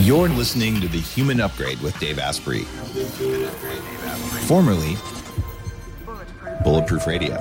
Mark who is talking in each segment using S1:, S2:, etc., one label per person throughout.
S1: You're listening to The Human Upgrade with Dave Asprey, formerly Bulletproof Radio.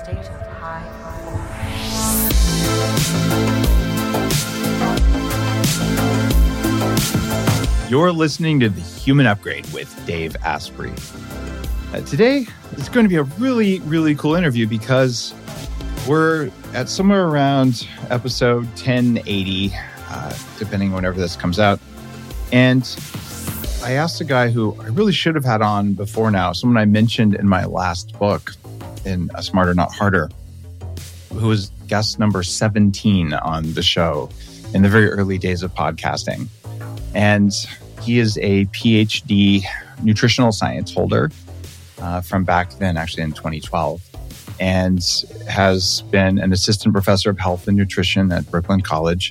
S1: You're listening to The Human Upgrade with Dave Asprey. Today is going to be a really, really cool interview because we're at somewhere around episode 1080, depending whenever this comes out. And I asked a guy who I really should have had on before now, someone I mentioned in my last book, in Smarter Not Harder, who was guest number 17 on the show in the very early days of podcasting. And he is a PhD nutritional science holder from back then, actually in 2012, and has been an assistant professor of health and nutrition at Brooklyn College.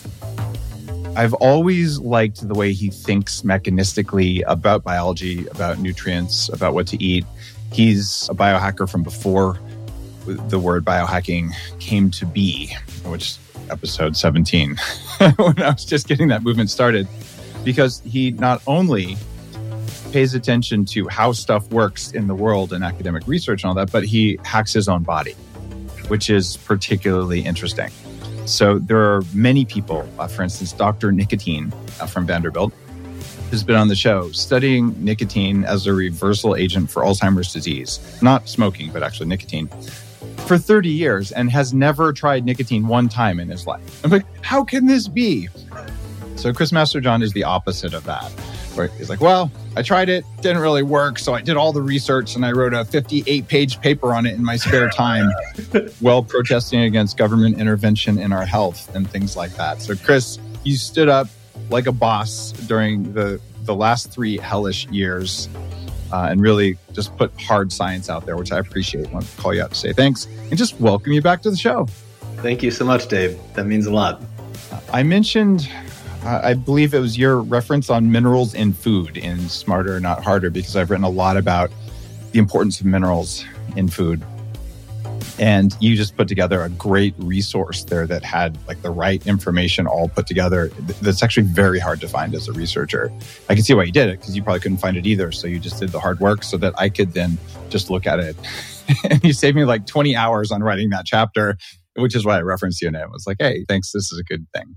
S1: I've always liked the way he thinks mechanistically about biology, about nutrients, about what to eat. He's a biohacker from before the word biohacking came to be, which episode 17, when I was just getting that movement started, because he not only pays attention to how stuff works in the world and academic research and all that, but he hacks his own body, which is particularly interesting. So there are many people, for instance, Dr. Nicotine from Vanderbilt, who's been on the show studying nicotine as a reversal agent for Alzheimer's disease. Not smoking, but actually nicotine, for 30 years and has never tried nicotine one time in his life. I'm like, how can this be? So Chris Masterjohn is the opposite of that, where he's like, well, I tried it, didn't really work, so I did all the research and I wrote a 58-page paper on it in my spare time while protesting against government intervention in our health and things like that. So Chris, you stood up like a boss during the last 3 hellish years and really just put hard science out there, which I appreciate. I want to call you out to say thanks and just welcome you back to the show.
S2: Thank you so much, Dave. That means a lot.
S1: I mentioned... I believe it was your reference on minerals in food in Smarter Not Harder, because I've written a lot about the importance of minerals in food. And you just put together a great resource there that had like the right information all put together. That's actually very hard to find as a researcher. I can see why you did it, because you probably couldn't find it either. So you just did the hard work so that I could then just look at it. And you saved me like 20 hours on writing that chapter, which is why I referenced you. And it was like, hey, thanks. This is a good thing.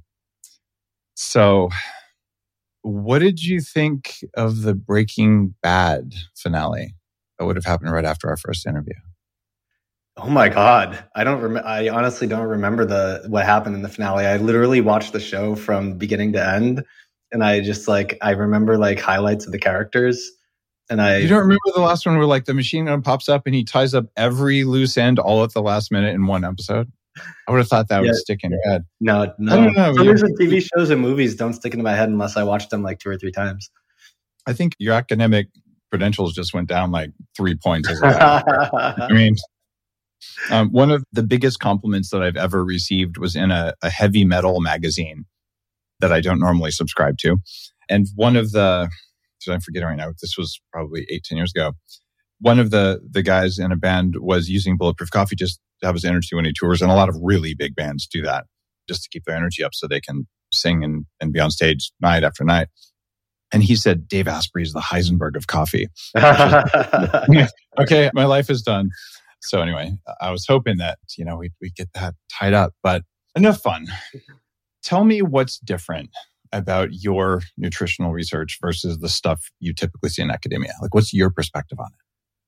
S1: So what did you think of the Breaking Bad finale that would have happened right after our first interview?
S2: Oh my God. I honestly don't remember what happened in the finale. I literally watched the show from beginning to end. And I remember like highlights of the characters. And you
S1: don't remember the last one where like the machine gun pops up and he ties up every loose end all at the last minute in one episode? I would have thought that would stick in your head.
S2: No.
S1: I don't know.
S2: Movies and TV shows and movies don't stick into my head unless I watch them like 2 or 3 times.
S1: I think your academic credentials just went down like 3 points. I mean, one of the biggest compliments that I've ever received was in a heavy metal magazine that I don't normally subscribe to. And one of the, I'm forgetting right now, this was probably 8-10 years ago. One of the guys in a band was using Bulletproof Coffee just to have his energy when he tours. And a lot of really big bands do that just to keep their energy up so they can sing and be on stage night after night. And he said, Dave Asprey is the Heisenberg of coffee. Okay, my life is done. So anyway, I was hoping that, we get that tied up, but enough fun. Tell me what's different about your nutritional research versus the stuff you typically see in academia. Like, what's your perspective on it?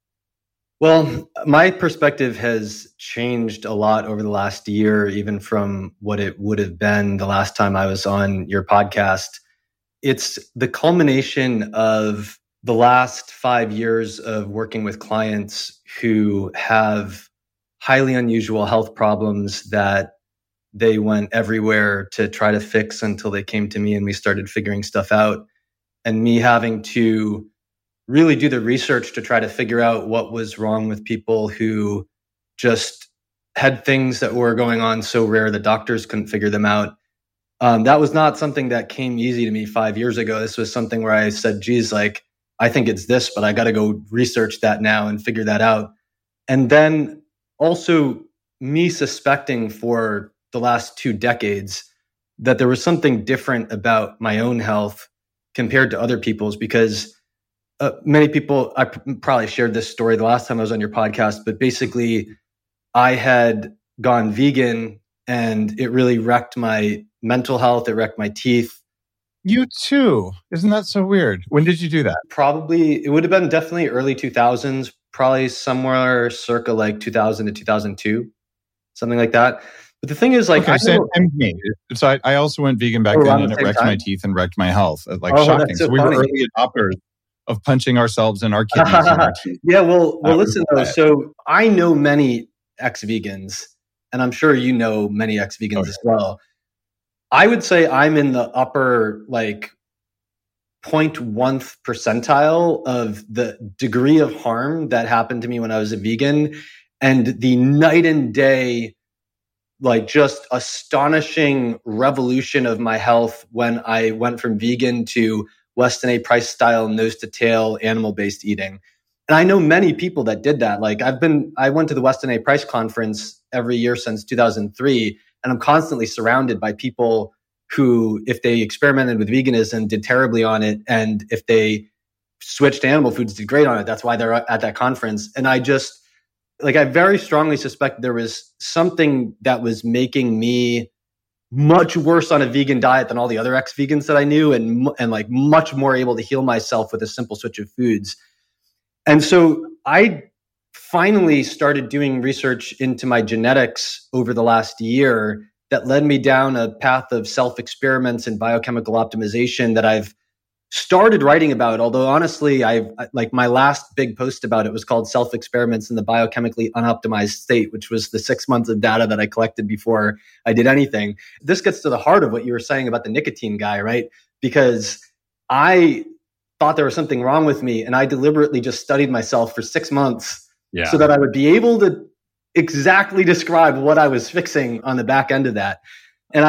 S2: Well, my perspective has changed a lot over the last year, even from what it would have been the last time I was on your podcast. It's the culmination of the last 5 years of working with clients who have highly unusual health problems that they went everywhere to try to fix until they came to me and we started figuring stuff out. And me having to really do the research to try to figure out what was wrong with people who just had things that were going on so rare that doctors couldn't figure them out. That was not something that came easy to me 5 years ago. This was something where I said, geez, like, I think it's this, but I got to go research that now and figure that out. And then also me suspecting for the last 2 decades that there was something different about my own health compared to other people's, because many people, I probably shared this story the last time I was on your podcast, but basically I had gone vegan and it really wrecked my mental health. It wrecked my teeth.
S1: You too. Isn't that so weird? When did you do that?
S2: Probably, it would have been definitely early 2000s, probably somewhere circa like 2000 to 2002, something like that. But the thing is, like,
S1: okay, so I also went vegan back then, and it wrecked my teeth and wrecked my health. Like, shocking. So we were early adopters of punching ourselves in our kidneys and our teeth.
S2: Yeah, well, listen though. So I know many ex-vegans, and I'm sure you know many ex-vegans as well. I would say I'm in the upper like 0.1th percentile of the degree of harm that happened to me when I was a vegan, and the night and day, like just astonishing revolution of my health when I went from vegan to Weston A. Price style nose to tail animal based eating. And I know many people that did that. Like I went to the Weston A. Price conference every year since 2003, and I'm constantly surrounded by people who, if they experimented with veganism, did terribly on it. And if they switched to animal foods, did great on it. That's why they're at that conference. And I very strongly suspect there was something that was making me much worse on a vegan diet than all the other ex-vegans that I knew, and like much more able to heal myself with a simple switch of foods. And so I finally started doing research into my genetics over the last year that led me down a path of self-experiments and biochemical optimization that I've started writing about. Although honestly, like my last big post about it was called Self-Experiments in the Biochemically Unoptimized State, which was the 6 months of data that I collected before I did anything. This gets to the heart of what you were saying about the nicotine guy, right? Because I thought there was something wrong with me, and I deliberately just studied myself for 6 months so that I would be able to exactly describe what I was fixing on the back end of that. And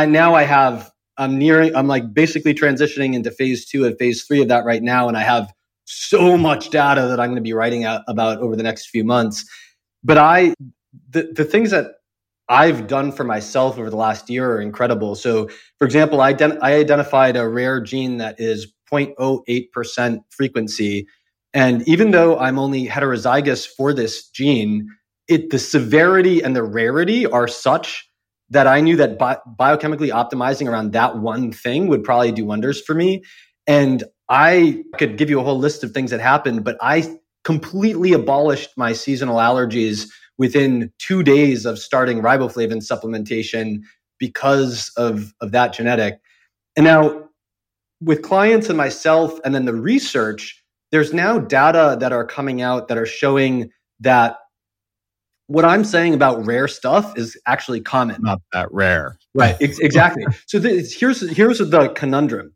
S2: I'm like basically transitioning into phase 2 and phase 3 of that right now. And I have so much data that I'm going to be writing about over the next few months. But the things that I've done for myself over the last year are incredible. So for example, I identified a rare gene that is 0.08% frequency. And even though I'm only heterozygous for this gene, the severity and the rarity are such that I knew that biochemically optimizing around that one thing would probably do wonders for me. And I could give you a whole list of things that happened, but I completely abolished my seasonal allergies within 2 days of starting riboflavin supplementation because of that genetic. And now with clients and myself and then the research, there's now data that are coming out that are showing that what I'm saying about rare stuff is actually common.
S1: Not that rare.
S2: Right, exactly. So here's the conundrum.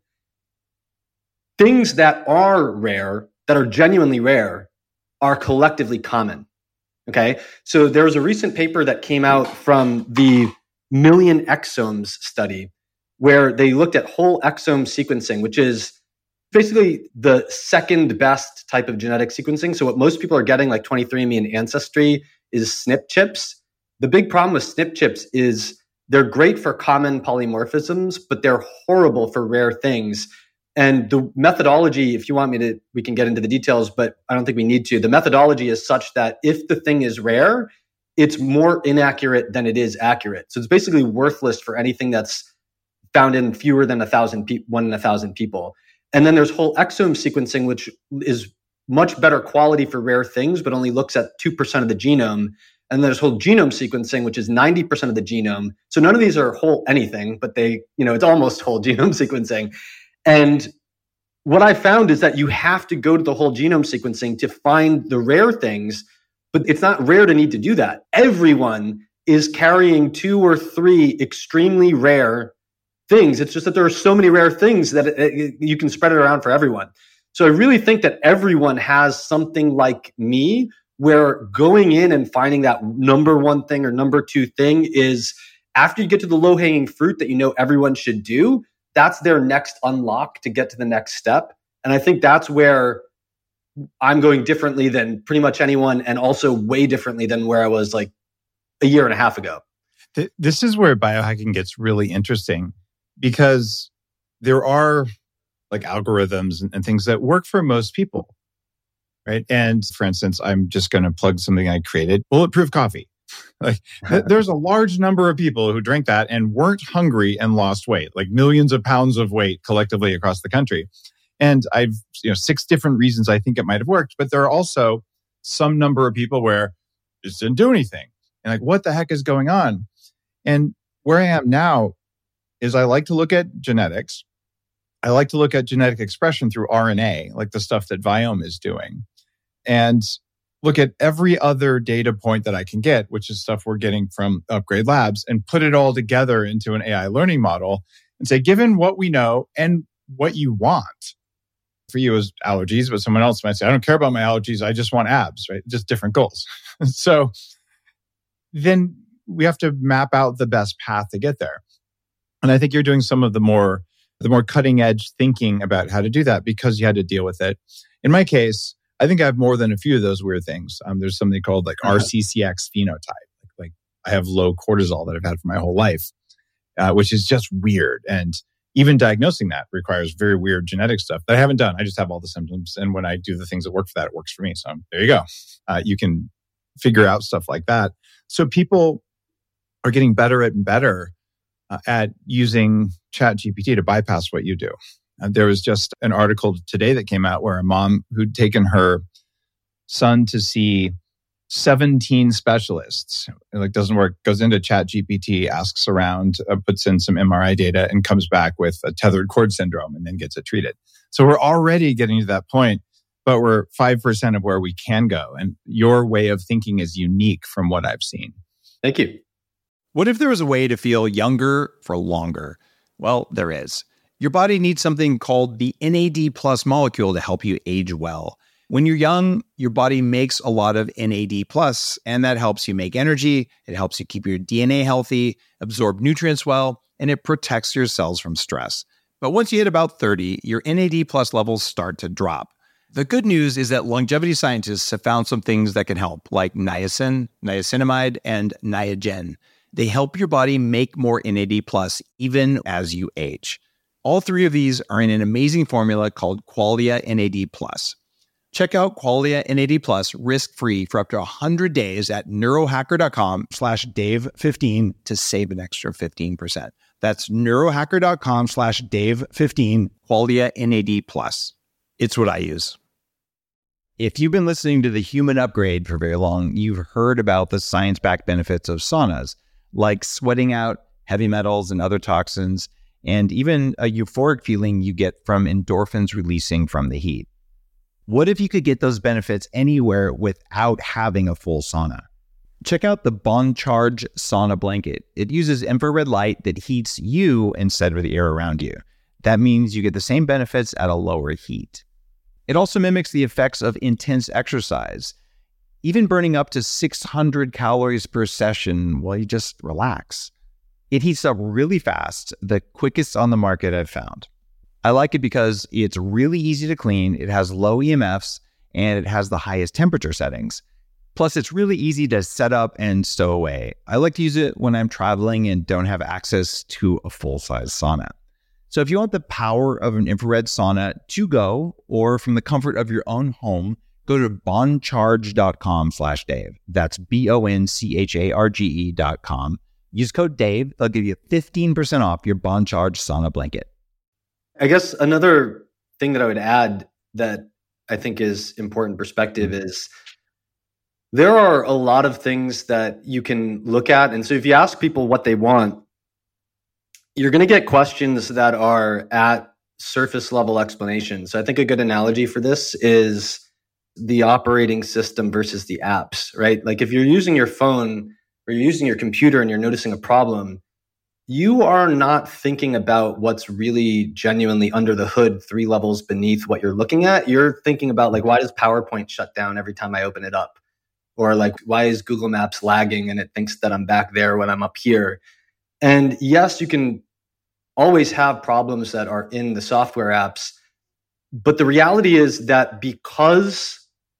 S2: Things that are rare, that are genuinely rare, are collectively common. Okay? So there was a recent paper that came out from the Million Exomes study where they looked at whole exome sequencing, which is basically the second best type of genetic sequencing. So what most people are getting, like 23andMe and Ancestry, is SNP chips. The big problem with SNP chips is they're great for common polymorphisms, but they're horrible for rare things. And the methodology, if you want me to, we can get into the details, but I don't think we need to. The methodology is such that if the thing is rare, it's more inaccurate than it is accurate. So it's basically worthless for anything that's found in fewer than 1,000 1 in 1,000 people. And then there's whole exome sequencing, which is much better quality for rare things, but only looks at 2% of the genome. And there's whole genome sequencing, which is 90% of the genome. So none of these are whole anything, but it's almost whole genome sequencing. And what I found is that you have to go to the whole genome sequencing to find the rare things, but it's not rare to need to do that. Everyone is carrying 2 or 3 extremely rare things. It's just that there are so many rare things that you can spread it around for everyone. So I really think that everyone has something like me, where going in and finding that number 1 thing or number 2 thing is, after you get to the low-hanging fruit that you know everyone should do, that's their next unlock to get to the next step. And I think that's where I'm going differently than pretty much anyone, and also way differently than where I was like a year and a half ago.
S1: This is where biohacking gets really interesting, because there are like algorithms and things that work for most people, right? And for instance, I'm just going to plug something I created, Bulletproof Coffee. Like there's a large number of people who drank that and weren't hungry and lost weight, like millions of pounds of weight collectively across the country. And I've, 6 different reasons I think it might have worked, but there are also some number of people where it just didn't do anything. And like, what the heck is going on? And where I am now is I like to look at genetics. I like to look at genetic expression through RNA, like the stuff that Viome is doing, and look at every other data point that I can get, which is stuff we're getting from Upgrade Labs, and put it all together into an AI learning model and say, given what we know and what you want, for you is allergies, but someone else might say, I don't care about my allergies. I just want abs, right? Just different goals. So then we have to map out the best path to get there. And I think you're doing some of the more cutting edge thinking about how to do that because you had to deal with it. In my case, I think I have more than a few of those weird things. There's something called like RCCX phenotype. Like I have low cortisol that I've had for my whole life, which is just weird. And even diagnosing that requires very weird genetic stuff that I haven't done. I just have all the symptoms. And when I do the things that work for that, it works for me. So there you go. You can figure out stuff like that. So people are getting better and better at using ChatGPT to bypass what you do. There was just an article today that came out where a mom who'd taken her son to see 17 specialists. It like doesn't work, goes into ChatGPT, asks around, puts in some MRI data and comes back with a tethered cord syndrome and then gets it treated. So we're already getting to that point, but we're 5% of where we can go. And your way of thinking is unique from what I've seen.
S2: Thank you.
S3: What if there was a way to feel younger for longer? Well, there is. Your body needs something called the NAD+ molecule to help you age well. When you're young, your body makes a lot of NAD+, and that helps you make energy, it helps you keep your DNA healthy, absorb nutrients well, and it protects your cells from stress. But once you hit about 30, your NAD+ levels start to drop. The good news is that longevity scientists have found some things that can help, like niacin, niacinamide, and Niagen. They help your body make more NAD+ even as you age. All 3 of these are in an amazing formula called Qualia NAD+. Check out Qualia NAD+ risk-free for up to 100 days at neurohacker.com/Dave15 to save an extra 15%. That's neurohacker.com/Dave15, Qualia NAD+. It's what I use. If you've been listening to The Human Upgrade for very long, you've heard about the science-backed benefits of saunas, like sweating out heavy metals and other toxins, and even a euphoric feeling you get from endorphins releasing from the heat. What if you could get those benefits anywhere without having a full sauna? Check out the BonCharge sauna blanket. It uses infrared light that heats you instead of the air around you. That means you get the same benefits at a lower heat. It also mimics the effects of intense exercise, even burning up to 600 calories per session while you just relax. It heats up really fast, the quickest on the market I've found. I like it because it's really easy to clean, it has low EMFs, and it has the highest temperature settings. Plus, it's really easy to set up and stow away. I like to use it when I'm traveling and don't have access to a full-size sauna. So if you want the power of an infrared sauna to go, or from the comfort of your own home, go to boncharge.com/Dave. That's BONCHARGE.com. Use code Dave. They'll give you 15% off your BonCharge sauna blanket.
S2: I guess another thing that I would add that I think is important perspective is there are a lot of things that you can look at. And so if you ask people what they want, you're going to get questions that are at surface level explanations. So I think a good analogy for this is the operating system versus the apps, right? Like if you're using your phone or you're using your computer and you're noticing a problem, you are not thinking about what's really genuinely under the hood 3 levels beneath what you're looking at. You're thinking about like, why does PowerPoint shut down every time I open it up? Or like, why is Google Maps lagging and it thinks that I'm back there when I'm up here? And yes, you can always have problems that are in the software apps. But the reality is that because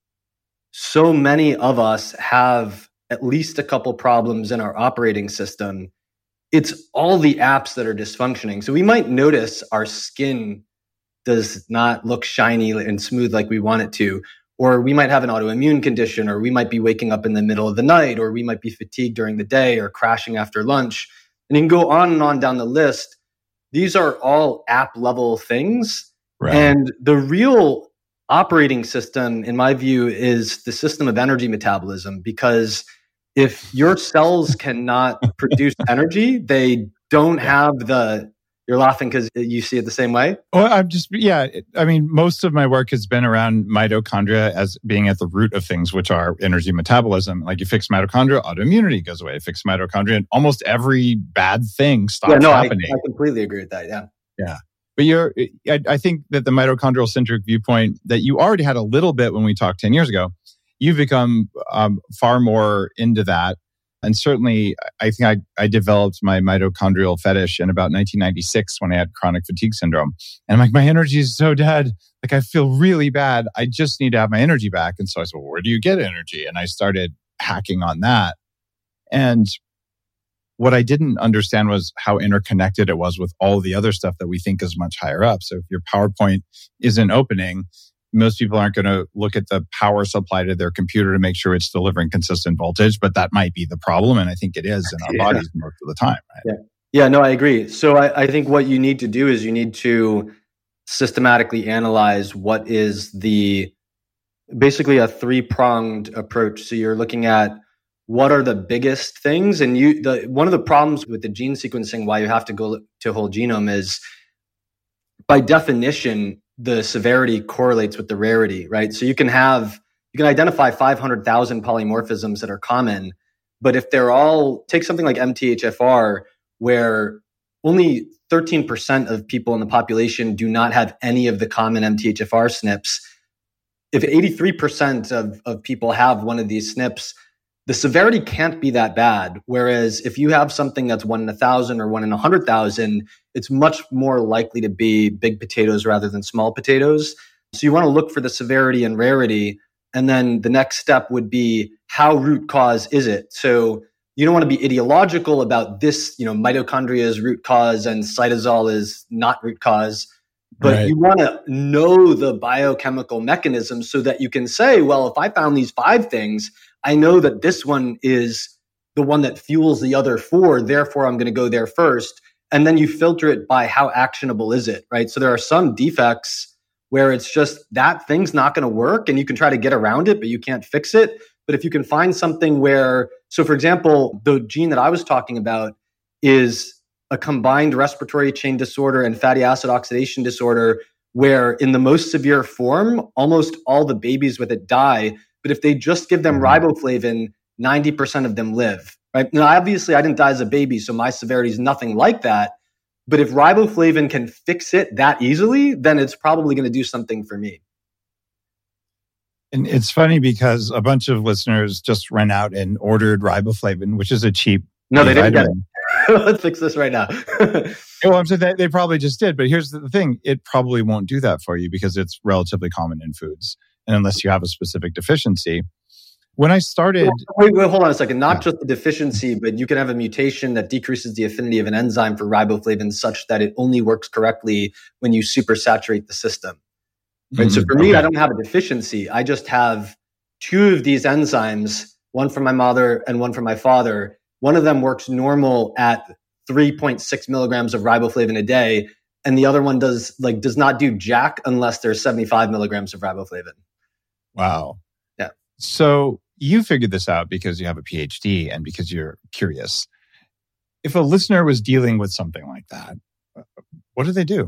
S2: so many of us have at least a couple problems in our operating system, it's all the apps that are dysfunctioning. So we might notice our skin does not look shiny and smooth like we want it to, or we might have an autoimmune condition, or we might be waking up in the middle of the night, or we might be fatigued during the day or crashing after lunch. And you can go on and on down the list. These are all app level things. Right. And the real operating system, in my view, is the system of energy metabolism, because if your cells cannot produce energy, they don't have the... You're laughing because you see it the same way?
S1: Well, I mean, most of my work has been around mitochondria as being at the root of things, which are energy metabolism. Like you fix mitochondria, autoimmunity goes away. Fix mitochondria, and almost every bad thing stops happening.
S2: I completely agree with that, yeah.
S1: Yeah. But I think that the mitochondrial centric viewpoint that you already had a little bit when we talked 10 years ago, you've become far more into that. And certainly, I think I developed my mitochondrial fetish in about 1996 when I had chronic fatigue syndrome. And I'm like, my energy is so dead. Like, I feel really bad. I just need to have my energy back. And so I said, well, where do you get energy? And I started hacking on that. And what I didn't understand was how interconnected it was with all the other stuff that we think is much higher up. So if your PowerPoint isn't opening, most people aren't going to look at the power supply to their computer to make sure it's delivering consistent voltage, but that might be the problem. And I think it is in our bodies most of the time. Right?
S2: Yeah, no, I agree. So I think what you need to do is you need to systematically analyze what is basically a three-pronged approach. So you're looking at what are the biggest things. And one of the problems with the gene sequencing, why you have to go to whole genome, is by definition, the severity correlates with the rarity, right? So you can identify 500,000 polymorphisms that are common, but if take something like MTHFR, where only 13% of people in the population do not have any of the common MTHFR SNPs. If 83% of people have one of these SNPs, the severity can't be that bad. Whereas if you have something that's 1 in 1,000 or 1 in 100,000, it's much more likely to be big potatoes rather than small potatoes. So you want to look for the severity and rarity. And then the next step would be, how root cause is it? So you don't want to be ideological about this, mitochondria is root cause and cytosol is not root cause. But right. You want to know the biochemical mechanism so that you can say, well, if I found these 5 things, I know that this one is the one that fuels the other 4, therefore I'm going to go there first. And then you filter it by how actionable is it, right? So there are some defects where it's just that thing's not going to work and you can try to get around it, but you can't fix it. But if you can find something so for example, the gene that I was talking about is a combined respiratory chain disorder and fatty acid oxidation disorder, where in the most severe form, almost all the babies with it die. But if they just give them riboflavin, 90% of them live, right? Now, obviously, I didn't die as a baby, so my severity is nothing like that. But if riboflavin can fix it that easily, then it's probably going to do something for me.
S1: And it's funny because a bunch of listeners just ran out and ordered riboflavin, which is a cheap...
S2: No, they didn't get it. Let's fix this right now.
S1: Well, I'm saying they probably just did. But here's the thing. It probably won't do that for you because it's relatively common in foods. And unless you have a specific deficiency. When I started...
S2: Wait, hold on a second. Not just the deficiency, but you can have a mutation that decreases the affinity of an enzyme for riboflavin such that it only works correctly when you supersaturate the system. Right? So for me, I don't have a deficiency. I just have 2 of these enzymes, one from my mother and one from my father. One of them works normal at 3.6 milligrams of riboflavin a day, and the other one does not do jack unless there's 75 milligrams of riboflavin.
S1: Wow.
S2: Yeah.
S1: So you figured this out because you have a PhD and because you're curious. If a listener was dealing with something like that, what do they do?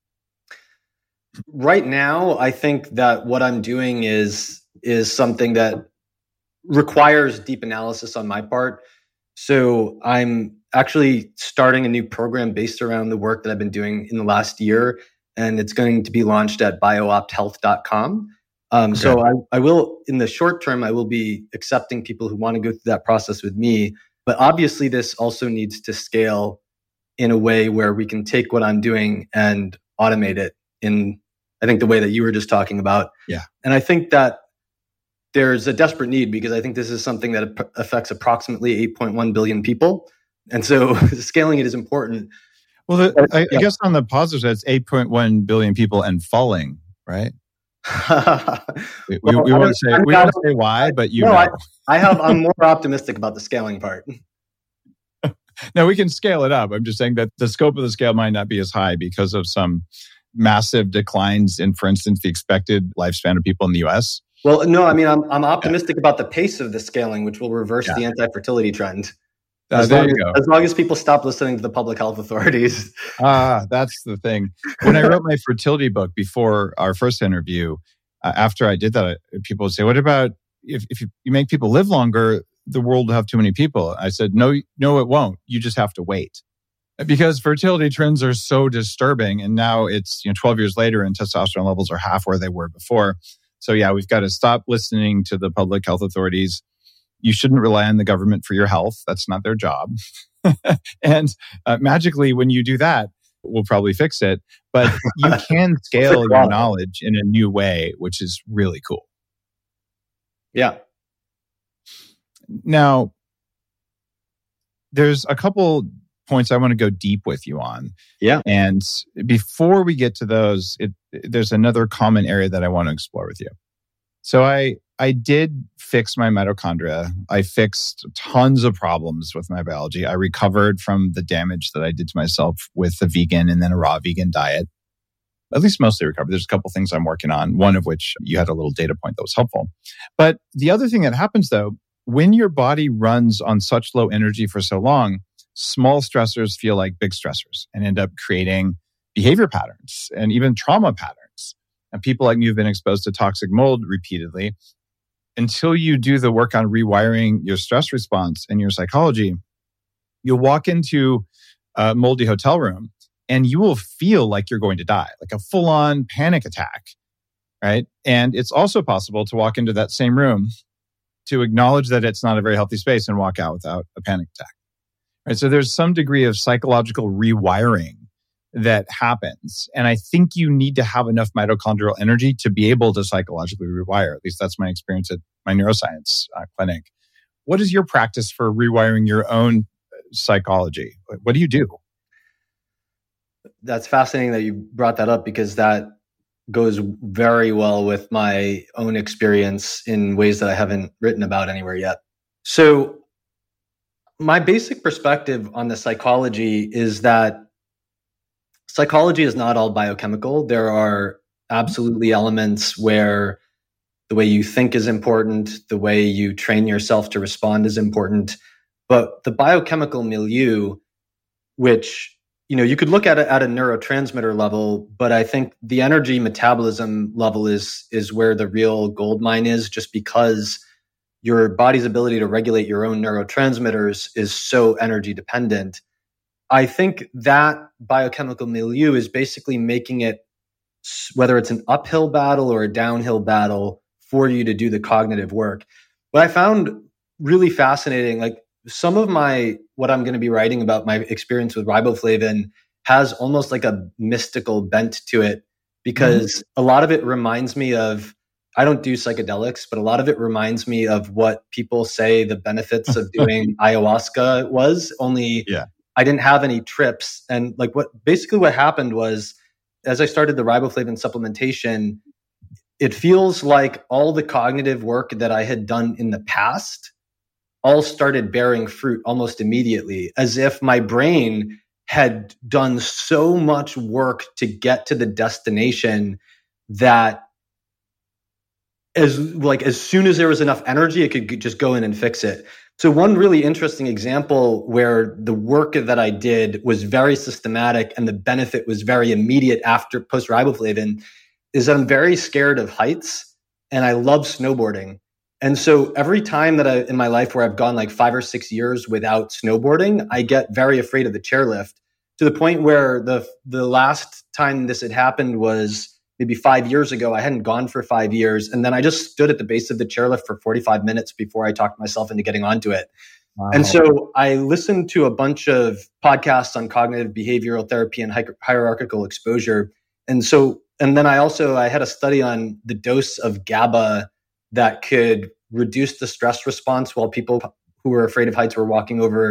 S2: Right now, I think that what I'm doing is something that requires deep analysis on my part. So I'm actually starting a new program based around the work that I've been doing in the last year, and it's going to be launched at bioopthealth.com. Okay. So I will, in the short term, I will be accepting people who want to go through that process with me. But obviously, this also needs to scale in a way where we can take what I'm doing and automate it in, I think, the way that you were just talking about.
S1: Yeah.
S2: And I think that there's a desperate need because I think this is something that affects approximately 8.1 billion people. And so scaling it is important.
S1: Well, I guess on the positive side, it's 8.1 billion people and falling, right? we won't say why, but
S2: I'm more optimistic about the scaling part.
S1: No, we can scale it up. I'm just saying that the scope of the scale might not be as high because of some massive declines in, for instance, the expected lifespan of people in the US.
S2: Well, no, I mean, I'm optimistic about the pace of the scaling, which will reverse the anti-fertility trend. As long as people stop listening to the public health authorities.
S1: That's the thing. When I wrote my fertility book before our first interview, after I did that, people would say, what about if you make people live longer, the world will have too many people? I said, no, it won't. You just have to wait. Because fertility trends are so disturbing. And now it's 12 years later and testosterone levels are half where they were before. So yeah, we've got to stop listening to the public health authorities. You shouldn't rely on the government for your health. That's not their job. And magically, when you do that, we'll probably fix it. But you can scale your knowledge in a new way, which is really cool.
S2: Yeah.
S1: Now, there's a couple points I want to go deep with you on.
S2: Yeah.
S1: And before we get to those, there's another common area that I want to explore with you. So I did fix my mitochondria. I fixed tons of problems with my biology. I recovered from the damage that I did to myself with the vegan and then a raw vegan diet. At least mostly recovered. There's a couple things I'm working on, one of which you had a little data point that was helpful. But the other thing that happens though, when your body runs on such low energy for so long, small stressors feel like big stressors and end up creating behavior patterns and even trauma patterns. And people like me who've been exposed to toxic mold repeatedly, until you do the work on rewiring your stress response and your psychology, you'll walk into a moldy hotel room and you will feel like you're going to die, like a full-on panic attack, right? And it's also possible to walk into that same room, to acknowledge that it's not a very healthy space and walk out without a panic attack. Right? So there's some degree of psychological rewiring that happens. And I think you need to have enough mitochondrial energy to be able to psychologically rewire. At least that's my experience at my neuroscience clinic. What is your practice for rewiring your own psychology? What do you do?
S2: That's fascinating that you brought that up, because that goes very well with my own experience in ways that I haven't written about anywhere yet. So my basic perspective on the psychology is that psychology is not all biochemical. There are absolutely elements where the way you think is important, the way you train yourself to respond is important. But the biochemical milieu, which you could look at it at a neurotransmitter level, but I think the energy metabolism level is where the real gold mine is, just because your body's ability to regulate your own neurotransmitters is so energy dependent. I think that biochemical milieu is basically making it, whether it's an uphill battle or a downhill battle, for you to do the cognitive work. What I found really fascinating, like some of what I'm going to be writing about my experience with riboflavin has almost like a mystical bent to it, because a lot of it reminds me of, I don't do psychedelics, but a lot of it reminds me of what people say the benefits of doing ayahuasca was, only I didn't have any trips. And like what happened was, as I started the riboflavin supplementation, it feels like all the cognitive work that I had done in the past all started bearing fruit almost immediately, as if my brain had done so much work to get to the destination that as soon as there was enough energy, it could just go in and fix it. So one really interesting example where the work that I did was very systematic and the benefit was very immediate after post-riboflavin is that I'm very scared of heights and I love snowboarding. And so every time that in my life where I've gone like 5 or 6 years without snowboarding, I get very afraid of the chairlift, to the point where the last time this had happened was maybe 5 years ago. I hadn't gone for 5 years. And then I just stood at the base of the chairlift for 45 minutes before I talked myself into getting onto it. Wow. And so I listened to a bunch of podcasts on cognitive behavioral therapy and hierarchical exposure. And then I had a study on the dose of GABA that could reduce the stress response while people who were afraid of heights were walking over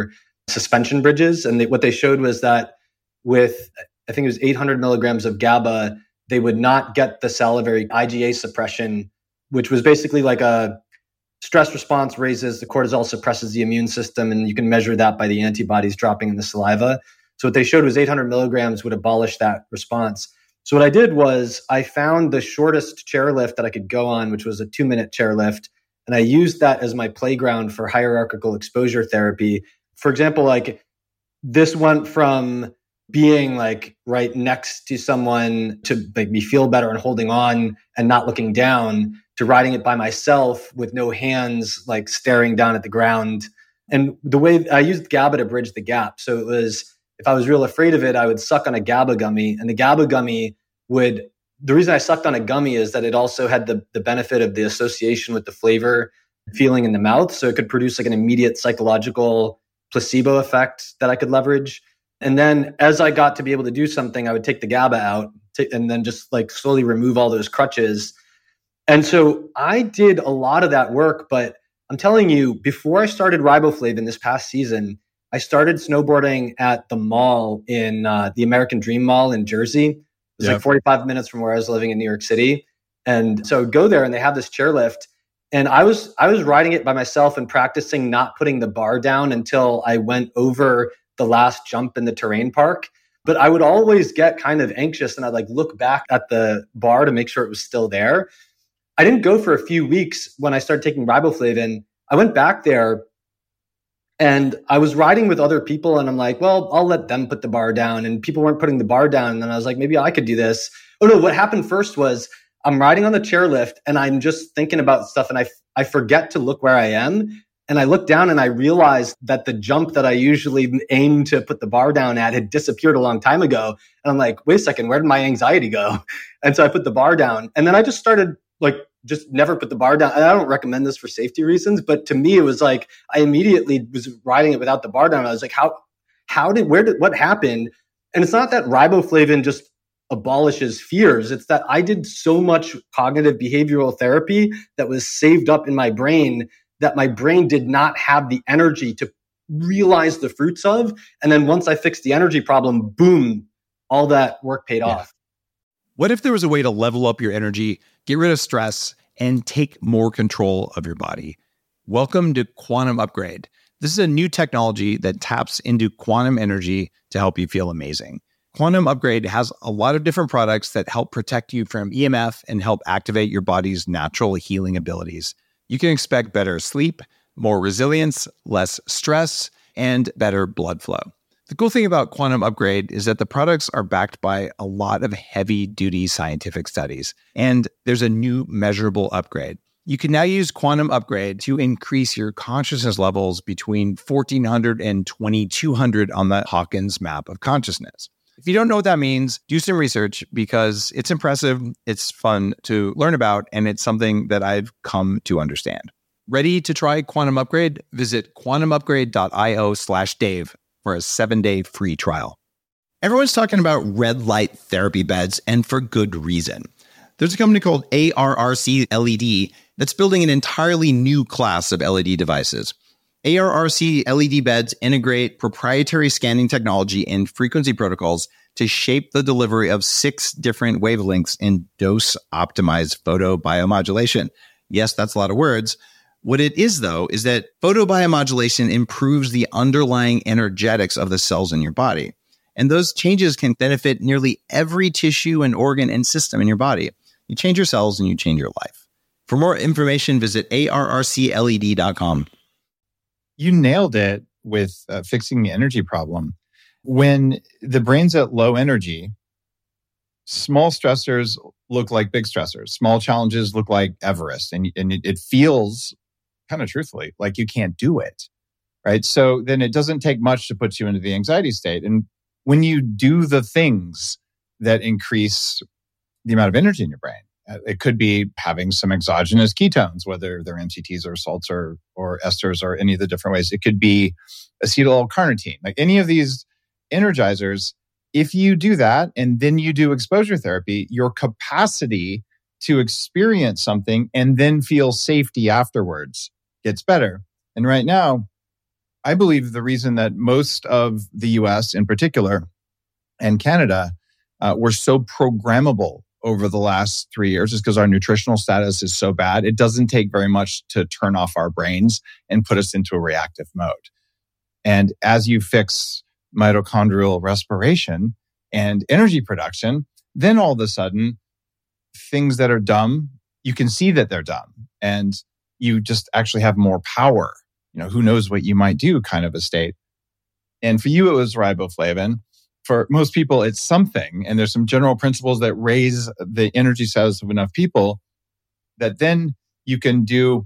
S2: suspension bridges. And what they showed was that with, I think it was 800 milligrams of GABA, they would not get the salivary IgA suppression, which was basically like a stress response raises the cortisol, suppresses the immune system, and you can measure that by the antibodies dropping in the saliva. So what they showed was 800 milligrams would abolish that response. So what I did was I found the shortest chairlift that I could go on, which was a 2-minute chairlift. And I used that as my playground for hierarchical exposure therapy. For example, like this went from being like right next to someone to make me feel better and holding on and not looking down, to riding it by myself with no hands, like staring down at the ground. And the way I used GABA to bridge the gap. So it was, if I was real afraid of it, I would suck on a GABA gummy, and the GABA gummy the reason I sucked on a gummy is that it also had the benefit of the association with the flavor feeling in the mouth. So it could produce like an immediate psychological placebo effect that I could leverage. And then as I got to be able to do something, I would take the GABA out and then just like slowly remove all those crutches. And so I did a lot of that work, but I'm telling you, before I started riboflavin this past season, I started snowboarding at the mall in the American Dream Mall in Jersey. It was like 45 minutes from where I was living in New York City. And so I would go there and they have this chairlift. And I was riding it by myself and practicing not putting the bar down until I went over the last jump in the terrain park. But I would always get kind of anxious and I'd like look back at the bar to make sure it was still there. I didn't go for a few weeks when I started taking riboflavin. I went back there and I was riding with other people and I'm like, well, I'll let them put the bar down. And people weren't putting the bar down. And then I was like, maybe I could do this. Oh no, what happened first was I'm riding on the chairlift and I'm just thinking about stuff and I forget to look where I am. And I look down and I realized that the jump that I usually aim to put the bar down at had disappeared a long time ago. And I'm like, wait a second, where did my anxiety go? And so I put the bar down and then I just started like, just never put the bar down. And I don't recommend this for safety reasons, but to me, it was like, I immediately was riding it without the bar down. I was like, what happened? And it's not that riboflavin just abolishes fears. It's that I did so much cognitive behavioral therapy that was saved up in my brain that my brain did not have the energy to realize the fruits of. And then once I fixed the energy problem, boom, all that work paid off.
S3: What if there was a way to level up your energy, get rid of stress, and take more control of your body? Welcome to Quantum Upgrade. This is a new technology that taps into quantum energy to help you feel amazing. Quantum Upgrade has a lot of different products that help protect you from EMF and help activate your body's natural healing abilities. You can expect better sleep, more resilience, less stress, and better blood flow. The cool thing about Quantum Upgrade is that the products are backed by a lot of heavy-duty scientific studies, and there's a new measurable upgrade. You can now use Quantum Upgrade to increase your consciousness levels between 1400 and 2200 on the Hawkins map of consciousness. If you don't know what that means, do some research because it's impressive, it's fun to learn about, and it's something that I've come to understand. Ready to try Quantum Upgrade? Visit quantumupgrade.io/Dave for a 7-day free trial. Everyone's talking about red light therapy beds, and for good reason. There's a company called ARRC LED that's building an entirely new class of LED devices. ARRC LED beds integrate proprietary scanning technology and frequency protocols to shape the delivery of 6 different wavelengths in dose-optimized photobiomodulation. Yes, that's a lot of words. What it is, though, is that photobiomodulation improves the underlying energetics of the cells in your body. And those changes can benefit nearly every tissue and organ and system in your body. You change your cells and you change your life. For more information, visit arrcled.com.
S1: You nailed it with fixing the energy problem. When the brain's at low energy, small stressors look like big stressors. Small challenges look like Everest. And it feels, kind of truthfully, like you can't do it, right? So then it doesn't take much to put you into the anxiety state. And when you do the things that increase the amount of energy in your brain, it could be having some exogenous ketones, whether they're MCTs or salts or esters or any of the different ways. It could be acetyl-L-carnitine, like any of these energizers. If you do that and then you do exposure therapy, your capacity to experience something and then feel safety afterwards gets better. And right now, I believe the reason that most of the US in particular and Canada were so programmable over the last 3 years is because our nutritional status is so bad. It doesn't take very much to turn off our brains and put us into a reactive mode. And as you fix mitochondrial respiration and energy production, then all of a sudden, things that are dumb, you can see that they're dumb. And you just actually have more power. Who knows what you might do kind of a state. And for you, it was riboflavin. For most people, it's something. And there's some general principles that raise the energy status of enough people that then you can do.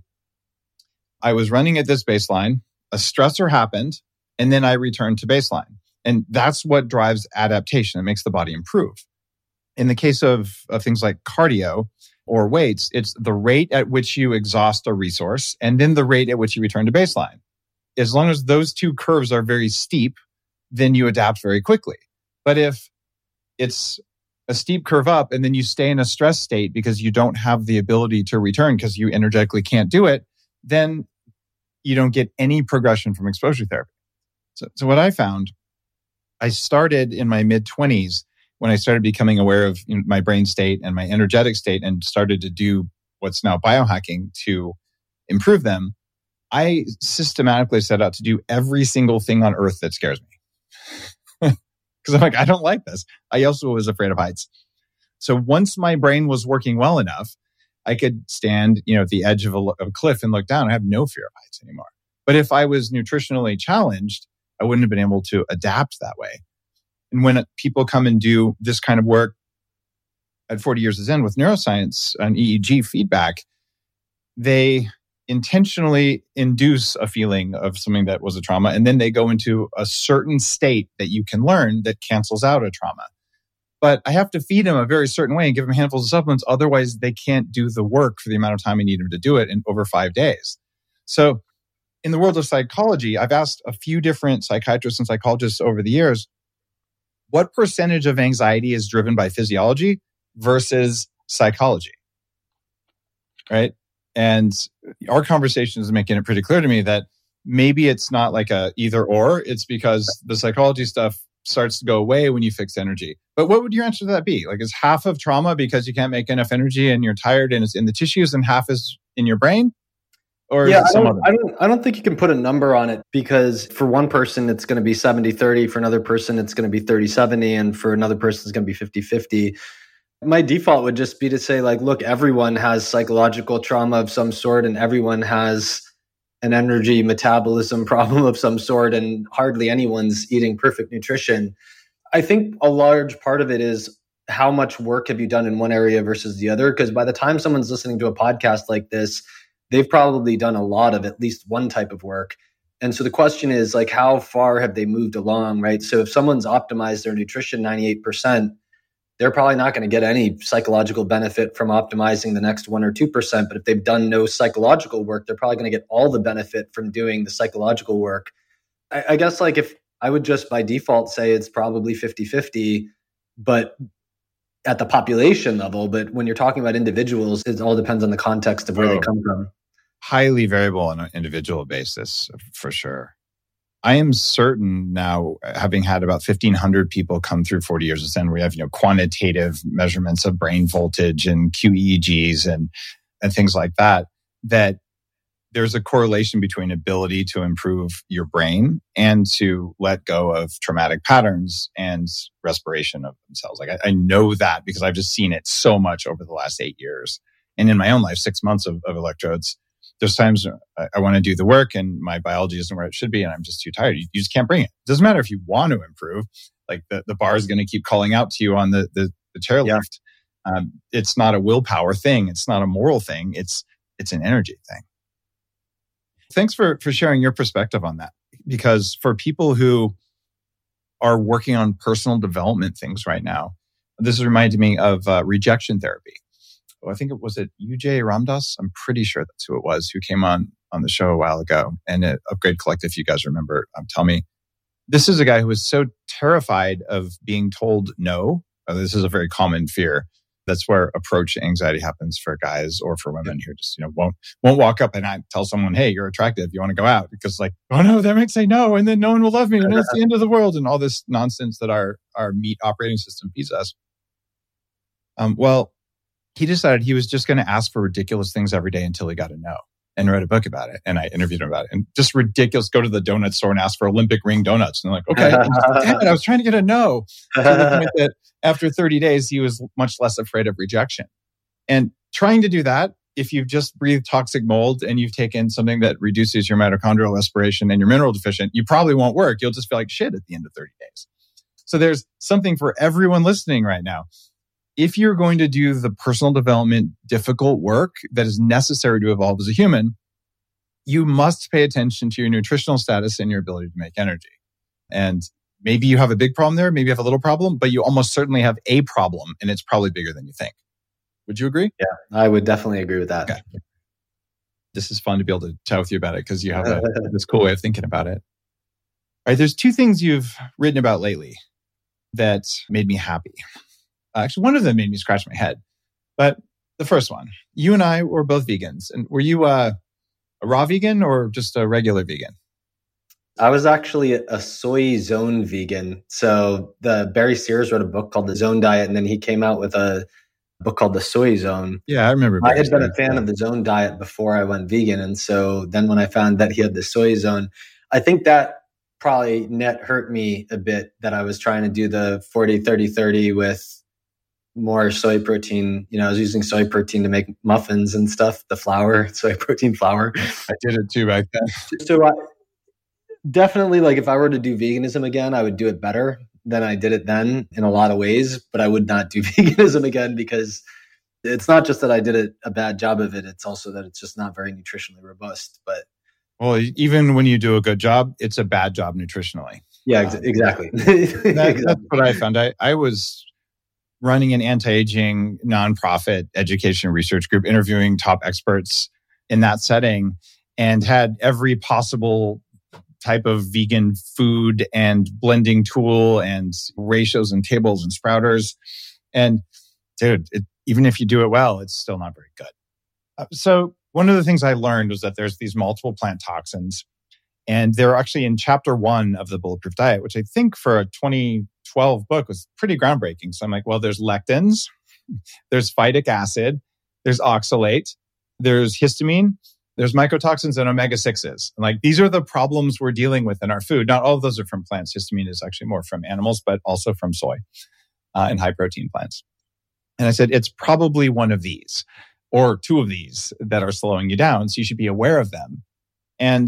S1: I was running at this baseline, a stressor happened, and then I returned to baseline. And that's what drives adaptation. It makes the body improve. In the case of things like cardio or weights, it's the rate at which you exhaust a resource and then the rate at which you return to baseline. As long as those two curves are very steep, then you adapt very quickly. But if it's a steep curve up and then you stay in a stress state because you don't have the ability to return because you energetically can't do it, then you don't get any progression from exposure therapy. So what I found, I started in my mid-20s when I started becoming aware of my brain state and my energetic state and started to do what's now biohacking to improve them. I systematically set out to do every single thing on earth that scares me. Because I'm like, I don't like this. I also was afraid of heights. So once my brain was working well enough, I could stand, at the edge of a cliff and look down. I have no fear of heights anymore. But if I was nutritionally challenged, I wouldn't have been able to adapt that way. And when people come and do this kind of work at 40 years of Zen with neuroscience and EEG feedback, they intentionally induce a feeling of something that was a trauma, and then they go into a certain state that you can learn that cancels out a trauma. But I have to feed them a very certain way and give them handfuls of supplements. Otherwise, they can't do the work for the amount of time I need them to do it in over 5 days. So in the world of psychology, I've asked a few different psychiatrists and psychologists over the years, what percentage of anxiety is driven by physiology versus psychology? Right? And our conversation is making it pretty clear to me that maybe it's not like a either or. It's because the psychology stuff starts to go away when you fix energy. But what would your answer to that be? Like, is half of trauma because you can't make enough energy and you're tired and it's in the tissues and half is in your brain? Or
S2: yeah, I don't think you can put a number on it because for one person, it's going to be 70-30. For another person, it's going to be 30-70. And for another person, it's going to be 50-50. My default would just be to say, like, look, everyone has psychological trauma of some sort and everyone has an energy metabolism problem of some sort and hardly anyone's eating perfect nutrition. I think a large part of it is how much work have you done in one area versus the other? Because by the time someone's listening to a podcast like this, they've probably done a lot of at least one type of work. And so the question is, like, how far have they moved along, right? So if someone's optimized their nutrition 98%, they're probably not going to get any psychological benefit from optimizing the next 1 or 2%. But if they've done no psychological work, they're probably going to get all the benefit from doing the psychological work. I guess, like, if I would just by default say it's probably 50-50, but at the population level. But when you're talking about individuals, it all depends on the context of where they come from.
S1: Highly variable on an individual basis, for sure. I am certain now, having had about 1,500 people come through 40 years of Zen, we have quantitative measurements of brain voltage and QEEGs and things like that, that there's a correlation between ability to improve your brain and to let go of traumatic patterns and respiration of themselves. Like I know that because I've just seen it so much over the last 8 years. And in my own life, 6 months of electrodes, there's times I want to do the work and my biology isn't where it should be and I'm just too tired. You just can't bring it. It doesn't matter if you want to improve. Like the bar is going to keep calling out to you on the chairlift. Yeah. It's not a willpower thing. It's not a moral thing. It's an energy thing. Thanks for sharing your perspective on that. Because for people who are working on personal development things right now, this reminded me of rejection therapy. I think it was Ujjayi Ramdas. I'm pretty sure that's who it was who came on the show a while ago. And at Upgrade Collective, if you guys remember, tell me. This is a guy who was so terrified of being told no. This is a very common fear. That's where approach anxiety happens for guys or for women who just, won't walk up and tell someone, hey, you're attractive, you want to go out? Because like, oh no, they might say no, and then no one will love me, and it's the end of the world, and all this nonsense that our meat operating system feeds us. Well, he decided he was just going to ask for ridiculous things every day until he got a no, and wrote a book about it. And I interviewed him about it. And just ridiculous, go to the donut store and ask for Olympic ring donuts. And they're like, okay, damn it, I was trying to get a no. To the point that after 30 days, he was much less afraid of rejection. And trying to do that, if you've just breathed toxic mold and you've taken something that reduces your mitochondrial respiration and you're mineral deficient, you probably won't work. You'll just feel like shit at the end of 30 days. So there's something for everyone listening right now. If you're going to do the personal development, difficult work that is necessary to evolve as a human, you must pay attention to your nutritional status and your ability to make energy. And maybe you have a big problem there, maybe you have a little problem, but you almost certainly have a problem, and it's probably bigger than you think. Would you agree?
S2: Yeah, I would definitely agree with that.
S1: Okay. This is fun to be able to chat with you about it because you have this cool way of thinking about it. All right, there's two things you've written about lately that made me happy. Actually, one of them made me scratch my head. But the first one, you and I were both vegans. And were you a raw vegan or just a regular vegan?
S2: I was actually a soy zone vegan. So Barry Sears wrote a book called The Zone Diet, and then he came out with a book called The Soy Zone.
S1: Yeah, I remember.
S2: I had been a fan of the Zone Diet before I went vegan. And so then when I found that he had the Soy Zone, I think that probably net hurt me a bit that I was trying to do the 40-30-30 with more soy protein. I was using soy protein to make muffins and stuff, the flour, soy protein flour.
S1: I did it too back then.
S2: So definitely, like if I were to do veganism again, I would do it better than I did it then in a lot of ways, but I would not do veganism again because it's not just that I did a bad job of it. It's also that it's just not very nutritionally robust. But
S1: well, even when you do a good job, it's a bad job nutritionally.
S2: Yeah, exactly.
S1: That's what I found. I was running an anti-aging nonprofit education research group, interviewing top experts in that setting, and had every possible type of vegan food and blending tool and ratios and tables and sprouters. And dude, even if you do it well, it's still not very good. So one of the things I learned was that there's these multiple plant toxins, and they're actually in chapter 1 of the Bulletproof Diet, which I think for a 2012 book was pretty groundbreaking. So I'm like, well, there's lectins, there's phytic acid, there's oxalate, there's histamine, there's mycotoxins and omega-6s. And like, these are the problems we're dealing with in our food. Not all of those are from plants. Histamine is actually more from animals, but also from soy and high protein plants. And I said, it's probably one of these or two of these that are slowing you down. So you should be aware of them. And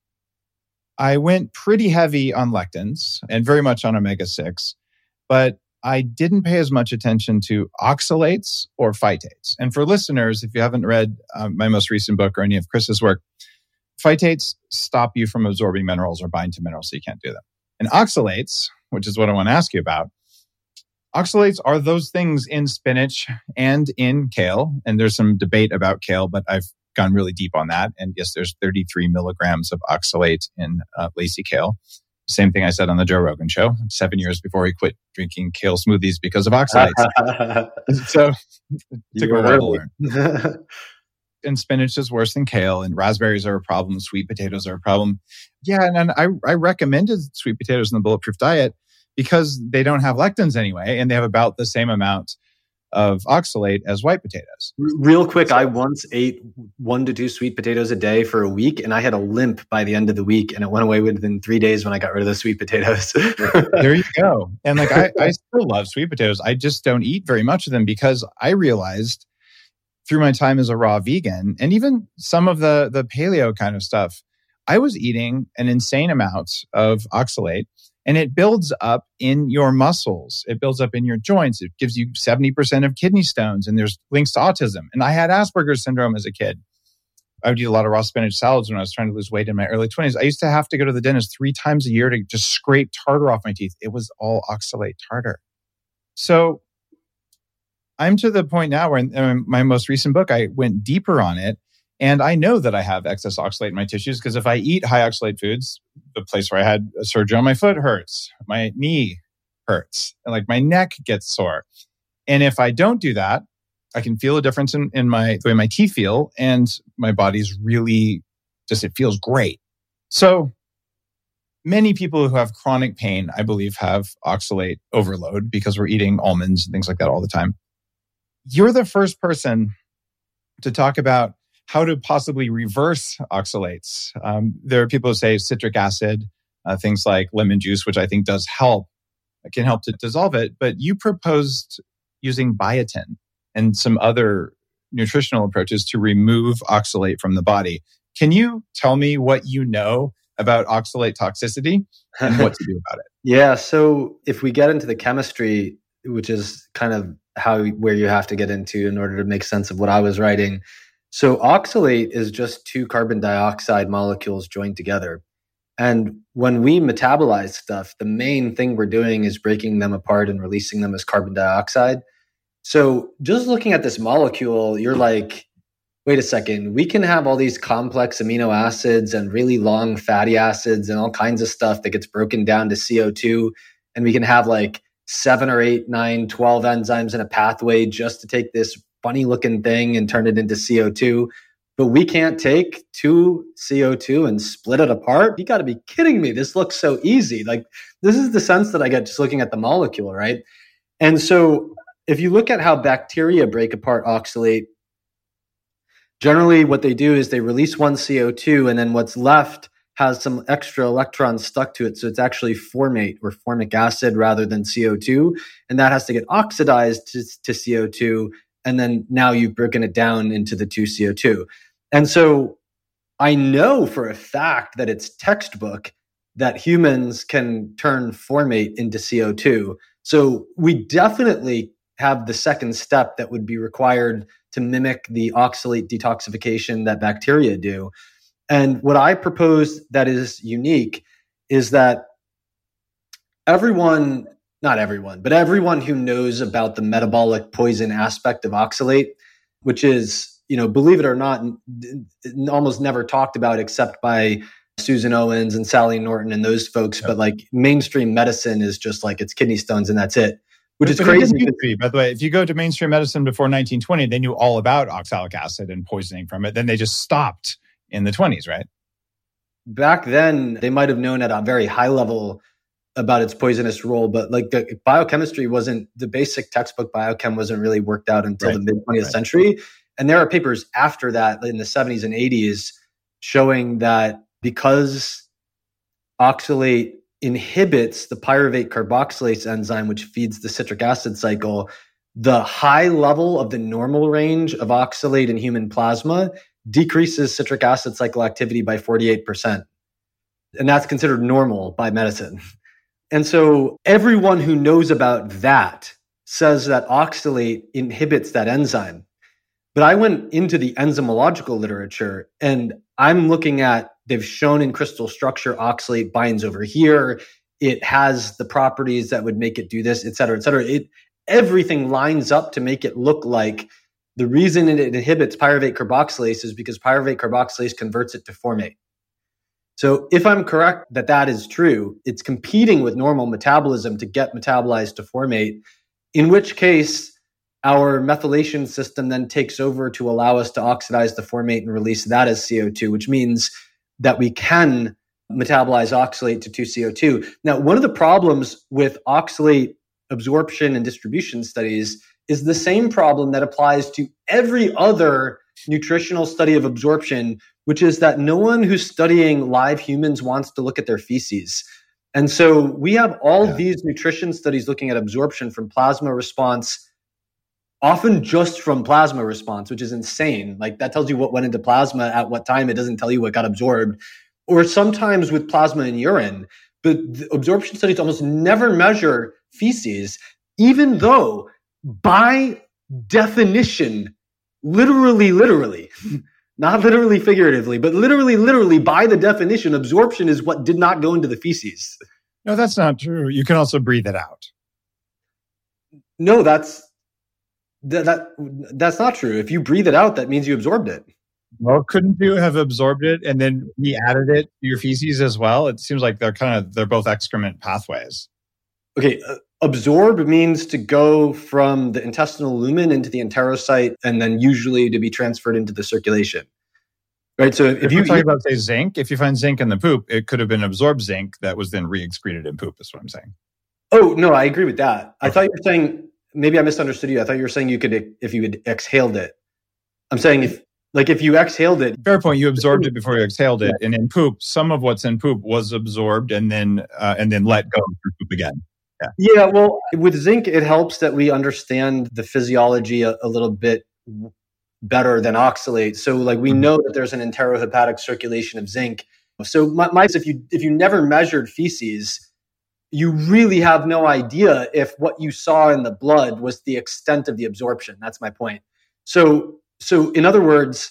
S1: I went pretty heavy on lectins and very much on omega-6, but I didn't pay as much attention to oxalates or phytates. And for listeners, if you haven't read my most recent book or any of Chris's work, phytates stop you from absorbing minerals or bind to minerals, so you can't do them. And oxalates, which is what I want to ask you about, oxalates are those things in spinach and in kale. And there's some debate about kale, but I've gone really deep on that. And yes, there's 33 milligrams of oxalate in lacy kale. Same thing I said on the Joe Rogan show 7 years before he quit drinking kale smoothies because of oxalates. So it took a while to learn. And spinach is worse than kale, and raspberries are a problem. Sweet potatoes are a problem. Yeah, and I recommended sweet potatoes in the Bulletproof Diet because they don't have lectins anyway, and they have about the same amount of oxalate as white potatoes.
S2: Real quick, I once ate 1 to 2 sweet potatoes a day for a week, and I had a limp by the end of the week, and it went away within 3 days when I got rid of the sweet potatoes.
S1: There you go. And like I still love sweet potatoes. I just don't eat very much of them because I realized through my time as a raw vegan and even some of the paleo kind of stuff, I was eating an insane amount of oxalate. And it builds up in your muscles. It builds up in your joints. It gives you 70% of kidney stones. And there's links to autism. And I had Asperger's syndrome as a kid. I would eat a lot of raw spinach salads when I was trying to lose weight in my early 20s. I used to have to go to the dentist 3 times a year to just scrape tartar off my teeth. It was all oxalate tartar. So I'm to the point now where in my most recent book, I went deeper on it. And I know that I have excess oxalate in my tissues because if I eat high oxalate foods, the place where I had a surgery on my foot hurts, my knee hurts, and like my neck gets sore. And if I don't do that, I can feel a difference in the way my teeth feel, and my body's really it feels great. So many people who have chronic pain, I believe, have oxalate overload because we're eating almonds and things like that all the time. You're the first person to talk about how to possibly reverse oxalates. There are people who say citric acid, things like lemon juice, which I think does help, can help to dissolve it. But you proposed using biotin and some other nutritional approaches to remove oxalate from the body. Can you tell me what you know about oxalate toxicity and what to do about it?
S2: Yeah. So if we get into the chemistry, which is kind of where you have to get into in order to make sense of what I was writing. So oxalate is just two carbon dioxide molecules joined together. And when we metabolize stuff, the main thing we're doing is breaking them apart and releasing them as carbon dioxide. So just looking at this molecule, you're like, wait a second, we can have all these complex amino acids and really long fatty acids and all kinds of stuff that gets broken down to CO2. And we can have like 7 or 8, 9, 12 enzymes in a pathway just to take this funny looking thing and turn it into CO2. But we can't take 2 CO2 and split it apart. You got to be kidding me. This looks so easy. Like, this is the sense that I get just looking at the molecule, right? And so if you look at how bacteria break apart oxalate, generally what they do is they release 1 CO2, and then what's left has some extra electrons stuck to it. So it's actually formate or formic acid rather than CO2. And that has to get oxidized to CO2. And then now you've broken it down into the 2 CO2. And so I know for a fact that it's textbook that humans can turn formate into CO2. So we definitely have the second step that would be required to mimic the oxalate detoxification that bacteria do. And what I propose that is unique is that everyone who knows about the metabolic poison aspect of oxalate, which is, believe it or not, almost never talked about except by Susan Owens and Sally Norton and those folks. Yeah. But like mainstream medicine is just like it's kidney stones and that's it, which is crazy.
S1: By the way, if you go to mainstream medicine before 1920, they knew all about oxalic acid and poisoning from it. Then they just stopped in the 20s, right?
S2: Back then, they might have known at a very high level about its poisonous role, but like the biochemistry the basic textbook biochem wasn't really worked out until the mid 20th century. And there are papers after that in the 70s and 80s showing that because oxalate inhibits the pyruvate carboxylase enzyme, which feeds the citric acid cycle, the high level of the normal range of oxalate in human plasma decreases citric acid cycle activity by 48%. And that's considered normal by medicine. And so everyone who knows about that says that oxalate inhibits that enzyme. But I went into the enzymological literature and I'm looking at, they've shown in crystal structure, oxalate binds over here. It has the properties that would make it do this, et cetera, et cetera. Everything lines up to make it look like the reason it inhibits pyruvate carboxylase is because pyruvate carboxylase converts it to formate. So if I'm correct that that is true, it's competing with normal metabolism to get metabolized to formate, in which case our methylation system then takes over to allow us to oxidize the formate and release that as CO2, which means that we can metabolize oxalate to 2CO2. Now, one of the problems with oxalate absorption and distribution studies is the same problem that applies to every other nutritional study of absorption, which is that no one who's studying live humans wants to look at their feces. And so we have all these nutrition studies looking at absorption from plasma response, often just from plasma response, which is insane. Like that tells you what went into plasma at what time. It doesn't tell you what got absorbed. Or sometimes with plasma and urine. But the absorption studies almost never measure feces, even though by definition, literally, not literally figuratively, but literally by the definition, absorption is what did not go into the feces.
S1: No, that's not true. You can also breathe it out.
S2: No, that's not true. If you breathe it out, that means you absorbed it.
S1: Well, couldn't you have absorbed it and then re-added it to your feces as well? It seems like they're both excrement pathways.
S2: Okay, Absorb means to go from the intestinal lumen into the enterocyte and then usually to be transferred into the circulation. Right. So
S1: if you talk about, say, zinc, if you find zinc in the poop, it could have been absorbed zinc that was then re-excreted in poop, is what I'm saying.
S2: Oh, no, I agree with that. Okay. I thought you were saying, maybe I misunderstood you. I thought you were saying you could, if you had exhaled it. I'm saying if you exhaled it.
S1: Fair point. You absorbed it before you exhaled it. Yeah. And in poop, some of what's in poop was absorbed and then let go through poop again.
S2: Yeah. Well, with zinc, it helps that we understand the physiology a little bit better than oxalate. So like we know that there's an enterohepatic circulation of zinc. So if you never measured feces, you really have no idea if what you saw in the blood was the extent of the absorption. That's my point. So in other words,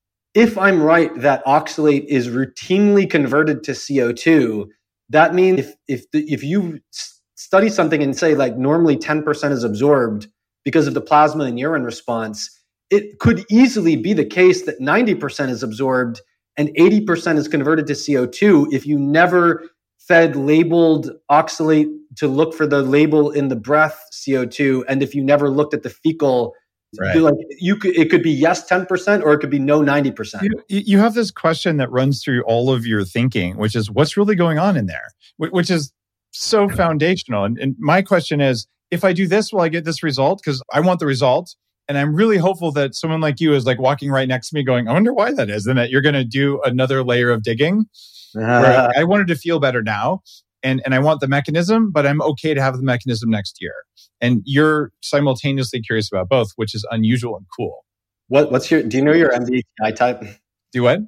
S2: if I'm right that oxalate is routinely converted to CO2, that means if you study something and say like normally 10% is absorbed because of the plasma and urine response, it could easily be the case that 90% is absorbed and 80% is converted to CO2 if you never fed labeled oxalate to look for the label in the breath CO2, and if you never looked at the fecal, right. It could be yes 10% or it could be no 90%.
S1: You have this question that runs through all of your thinking, which is what's really going on in there, which is so foundational. And my question is, if I do this, will I get this result? Because I want the result. And I'm really hopeful that someone like you is like walking right next to me going, I wonder why that is. And that you're going to do another layer of digging. Where I wanted to feel better now. And I want the mechanism, but I'm okay to have the mechanism next year. And you're simultaneously curious about both, which is unusual and cool.
S2: Do you know your MBTI type?
S1: Do what?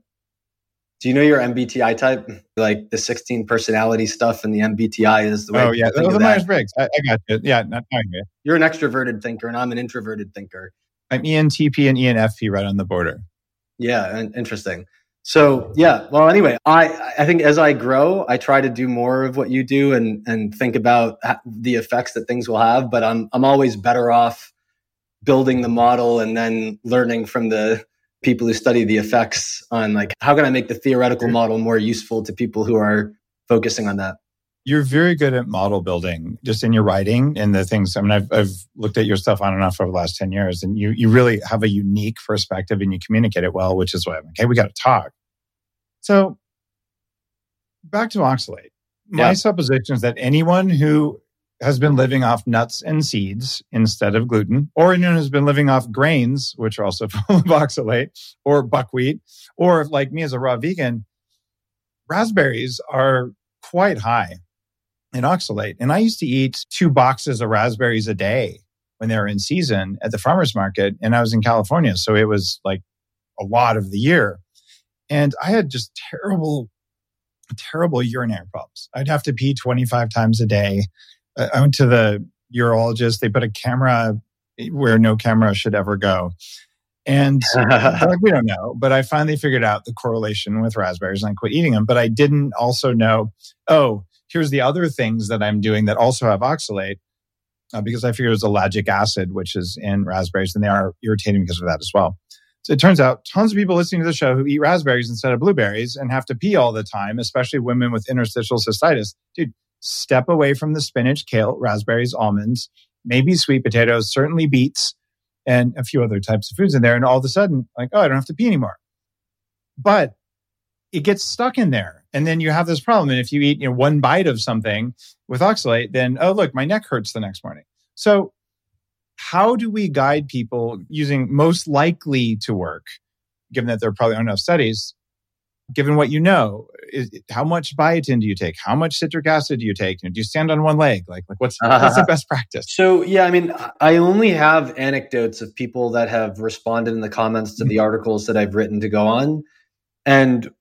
S2: Do you know your MBTI type? Like the 16 personality stuff and the MBTI is the way.
S1: Oh, yeah. The Myers-Briggs. I got you. Yeah.
S2: You're an extroverted thinker and I'm an introverted thinker.
S1: I'm ENTP and ENFP right on the border.
S2: Yeah. Interesting. So, yeah. Well, anyway, I think as I grow, I try to do more of what you do and think about the effects that things will have. But I'm always better off building the model and then learning from the people who study the effects on like, how can I make the theoretical model more useful to people who are focusing on that?
S1: You're very good at model building, just in your writing and the things. I mean, I've looked at your stuff on and off over the last 10 years, and you really have a unique perspective and you communicate it well, which is why I'm like, hey, we got to talk. So back to oxalate. My supposition is that anyone who has been living off nuts and seeds instead of gluten, or anyone who's been living off grains, which are also full of oxalate, or buckwheat, or like me as a raw vegan, raspberries are quite high in oxalate. And I used to eat 2 boxes of raspberries a day when they were in season at the farmer's market. And I was in California, so it was like a lot of the year. And I had just terrible urinary problems. I'd have to pee 25 times a day. I went to the urologist. They put a camera where no camera should ever go. And like, we don't know. But I finally figured out the correlation with raspberries and I quit eating them. But I didn't also know, here's the other things that I'm doing that also have oxalate. Because I figured it was ellagic acid, which is in raspberries, and they are irritating because of that as well. So it turns out tons of people listening to the show who eat raspberries instead of blueberries and have to pee all the time, especially women with interstitial cystitis. Dude, step away from the spinach, kale, raspberries, almonds, maybe sweet potatoes, certainly beets, and a few other types of foods in there. And all of a sudden, like, I don't have to pee anymore. But it gets stuck in there. And then you have this problem. And if you eat one bite of something with oxalate, then, look, my neck hurts the next morning. So how do we guide people using most likely to work, given that there probably aren't enough studies, given what you know? How much biotin do you take? How much citric acid do you take? Do you stand on one leg? Like what's the best practice?
S2: So, yeah, I mean, I only have anecdotes of people that have responded in the comments to the articles that I've written to go on. And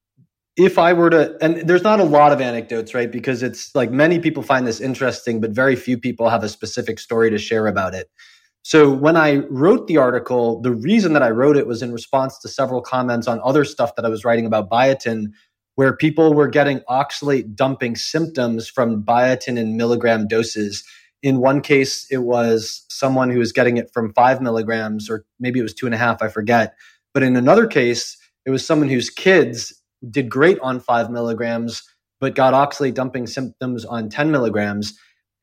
S2: if I were to, and there's not a lot of anecdotes, right? Because it's like many people find this interesting, but very few people have a specific story to share about it. So when I wrote the article, the reason that I wrote it was in response to several comments on other stuff that I was writing about biotin, where people were getting oxalate dumping symptoms from biotin in milligram doses. In one case, it was someone who was getting it from 5 milligrams, or maybe it was 2.5, I forget. But in another case, it was someone whose kids did great on 5 milligrams, but got oxalate dumping symptoms on 10 milligrams.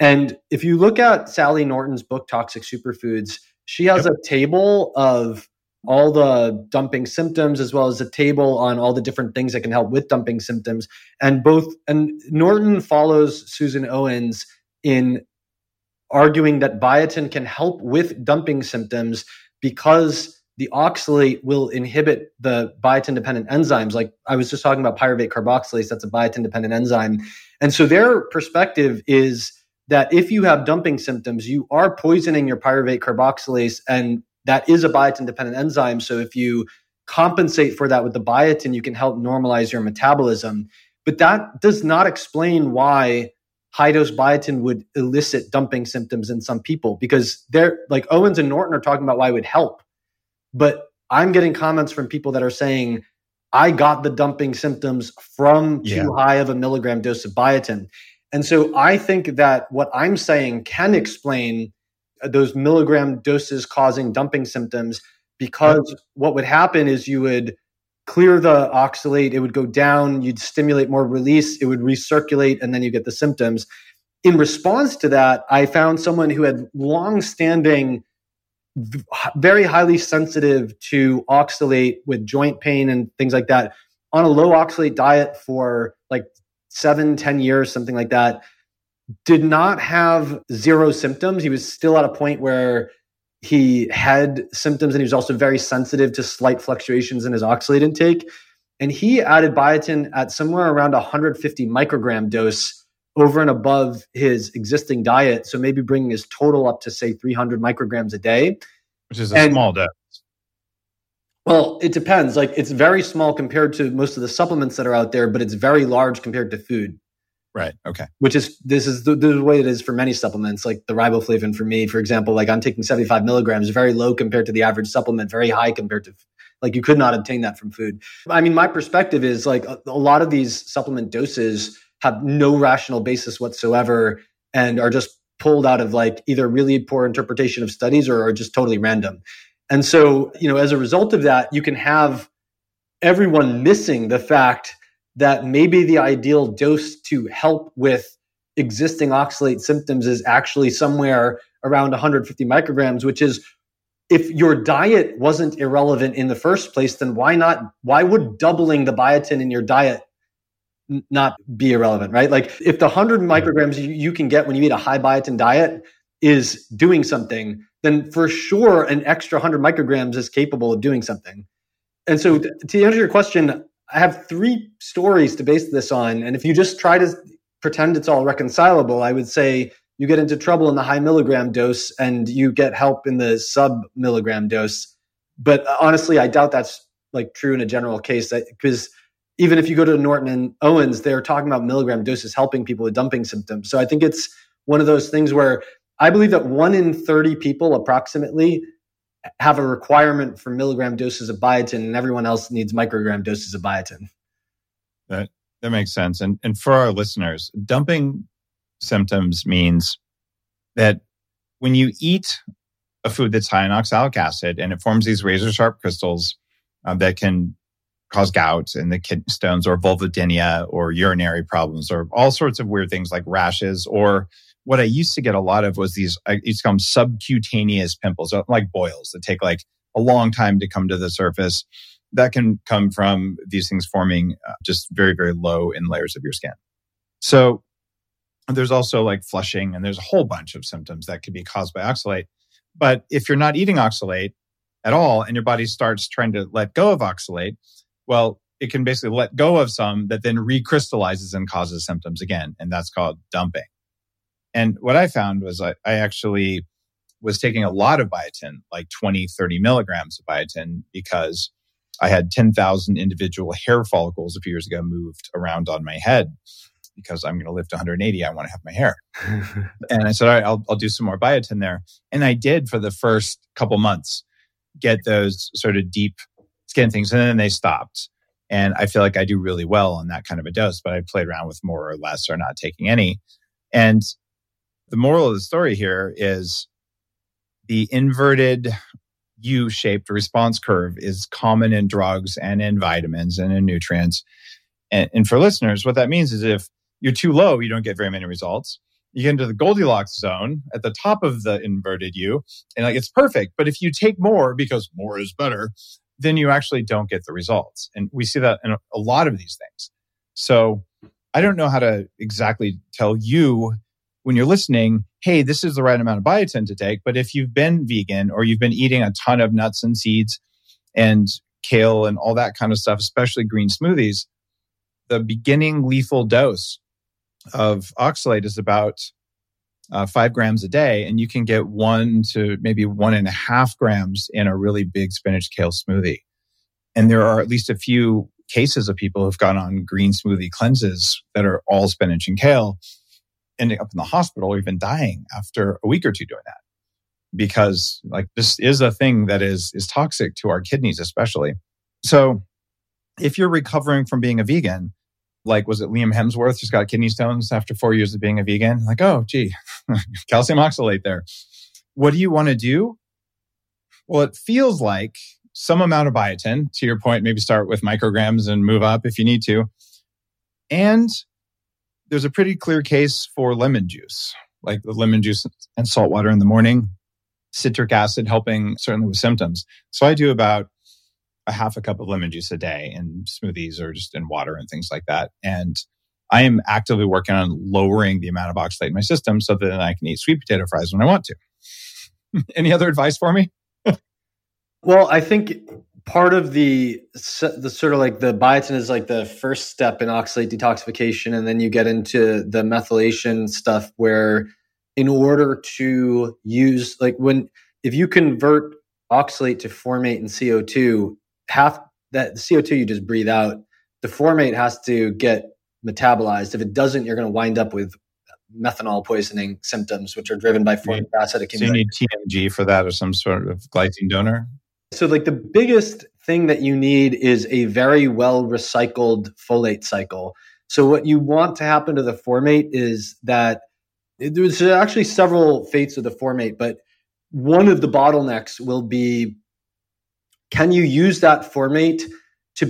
S2: And if you look at Sally Norton's book, Toxic Superfoods, she has a table of all the dumping symptoms, as well as a table on all the different things that can help with dumping symptoms. And Norton follows Susan Owens in arguing that biotin can help with dumping symptoms because the oxalate will inhibit the biotin-dependent enzymes. Like I was just talking about pyruvate carboxylase, that's a biotin-dependent enzyme. And so their perspective is that if you have dumping symptoms, you are poisoning your pyruvate carboxylase, and that is a biotin-dependent enzyme. So if you compensate for that with the biotin, you can help normalize your metabolism. But that does not explain why high-dose biotin would elicit dumping symptoms in some people, because they're like Owens and Norton are talking about why it would help. But I'm getting comments from people that are saying, I got the dumping symptoms from too high of a milligram dose of biotin. And so I think that what I'm saying can explain those milligram doses causing dumping symptoms, because what would happen is you would clear the oxalate, it would go down, you'd stimulate more release, it would recirculate, and then you get the symptoms. In response to that, I found someone who had long-standing, very highly sensitive to oxalate with joint pain and things like that, on a low oxalate diet for like 7-10 years, something like that, did not have zero symptoms. He was still at a point where he had symptoms, and he was also very sensitive to slight fluctuations in his oxalate intake. And he added biotin at somewhere around 150 microgram dose over and above his existing diet. So maybe bringing his total up to, say, 300 micrograms a day.
S1: Which is a small dose.
S2: Well, it depends. Like, it's very small compared to most of the supplements that are out there, but it's very large compared to food.
S1: Right. Okay.
S2: This is the way it is for many supplements, like the riboflavin for me, for example. Like I'm taking 75 milligrams, very low compared to the average supplement, very high compared to, like, you could not obtain that from food. I mean, my perspective is like a lot of these supplement doses have no rational basis whatsoever and are just pulled out of like either really poor interpretation of studies or are just totally random. And so, as a result of that, you can have everyone missing the fact that maybe the ideal dose to help with existing oxalate symptoms is actually somewhere around 150 micrograms, which is, if your diet wasn't irrelevant in the first place, then why would doubling the biotin in your diet not be irrelevant, right? Like if the 100 micrograms you can get when you eat a high biotin diet is doing something, then for sure an extra 100 micrograms is capable of doing something. And so to answer your question, I have 3 stories to base this on. And if you just try to pretend it's all reconcilable, I would say you get into trouble in the high milligram dose and you get help in the sub milligram dose. But honestly, I doubt that's like true in a general case, because even if you go to Norton and Owens, they're talking about milligram doses helping people with dumping symptoms. So I think it's one of those things where I believe that 1 in 30 people approximately have a requirement for milligram doses of biotin, and everyone else needs microgram doses of biotin.
S1: That makes sense. And for our listeners, dumping symptoms means that when you eat a food that's high in oxalic acid and it forms these razor sharp crystals that can cause gout and the kidney stones or vulvodynia or urinary problems or all sorts of weird things like rashes, or what I used to get a lot of was these, I used to call them subcutaneous pimples, like boils that take like a long time to come to the surface. That can come from these things forming just very, very low in layers of your skin. So there's also like flushing, and there's a whole bunch of symptoms that could be caused by oxalate. But if you're not eating oxalate at all and your body starts trying to let go of oxalate, well, it can basically let go of some that then recrystallizes and causes symptoms again. And that's called dumping. And what I found was I actually was taking a lot of biotin, like 20, 30 milligrams of biotin, because I had 10,000 individual hair follicles a few years ago moved around on my head because I'm going to lift 180. I want to have my hair. And I said, all right, I'll do some more biotin there. And I did for the first couple months get those sort of deep skin things. And then they stopped. And I feel like I do really well on that kind of a dose, but I played around with more or less or not taking any. And the moral of the story here is the inverted U-shaped response curve is common in drugs and in vitamins and in nutrients. And for listeners, what that means is if you're too low, you don't get very many results. You get into the Goldilocks zone at the top of the inverted U, and like it's perfect. But if you take more because more is better, then you actually don't get the results. And we see that in a lot of these things. So I don't know how to exactly tell you when you're listening, hey, this is the right amount of biotin to take. But if you've been vegan or you've been eating a ton of nuts and seeds and kale and all that kind of stuff, especially green smoothies, the beginning lethal dose of oxalate is about 5 grams a day, and you can get 1 to maybe 1.5 grams in a really big spinach kale smoothie. And there are at least a few cases of people who've gone on green smoothie cleanses that are all spinach and kale, ending up in the hospital or even dying after a week or two doing that. Because like this is a thing that is toxic to our kidneys, especially. So if you're recovering from being a vegan, like, was it Liam Hemsworth just got kidney stones after 4 years of being a vegan? Like, oh, gee, calcium oxalate there. What do you want to do? Well, it feels like some amount of biotin. To your point, maybe start with micrograms and move up if you need to. And there's a pretty clear case for lemon juice, like the lemon juice and salt water in the morning, citric acid helping certainly with symptoms. So I do about a half a cup of lemon juice a day in smoothies or just in water and things like that. And I am actively working on lowering the amount of oxalate in my system so that then I can eat sweet potato fries when I want to. Any other advice for me?
S2: Well, I think part of the sort of like the biotin is like the first step in oxalate detoxification. And then you get into the methylation stuff where in order to use, like if you convert oxalate to formate and CO2, half that CO2 you just breathe out, the formate has to get metabolized. If it doesn't, you're going to wind up with methanol poisoning symptoms, which are driven by formic acid accumulation.
S1: So you need TMG for that or some sort of glycine donor?
S2: So like the biggest thing that you need is a very well recycled folate cycle. So what you want to happen to the formate is that there's actually several fates of the formate, but one of the bottlenecks will be, can you use that formate to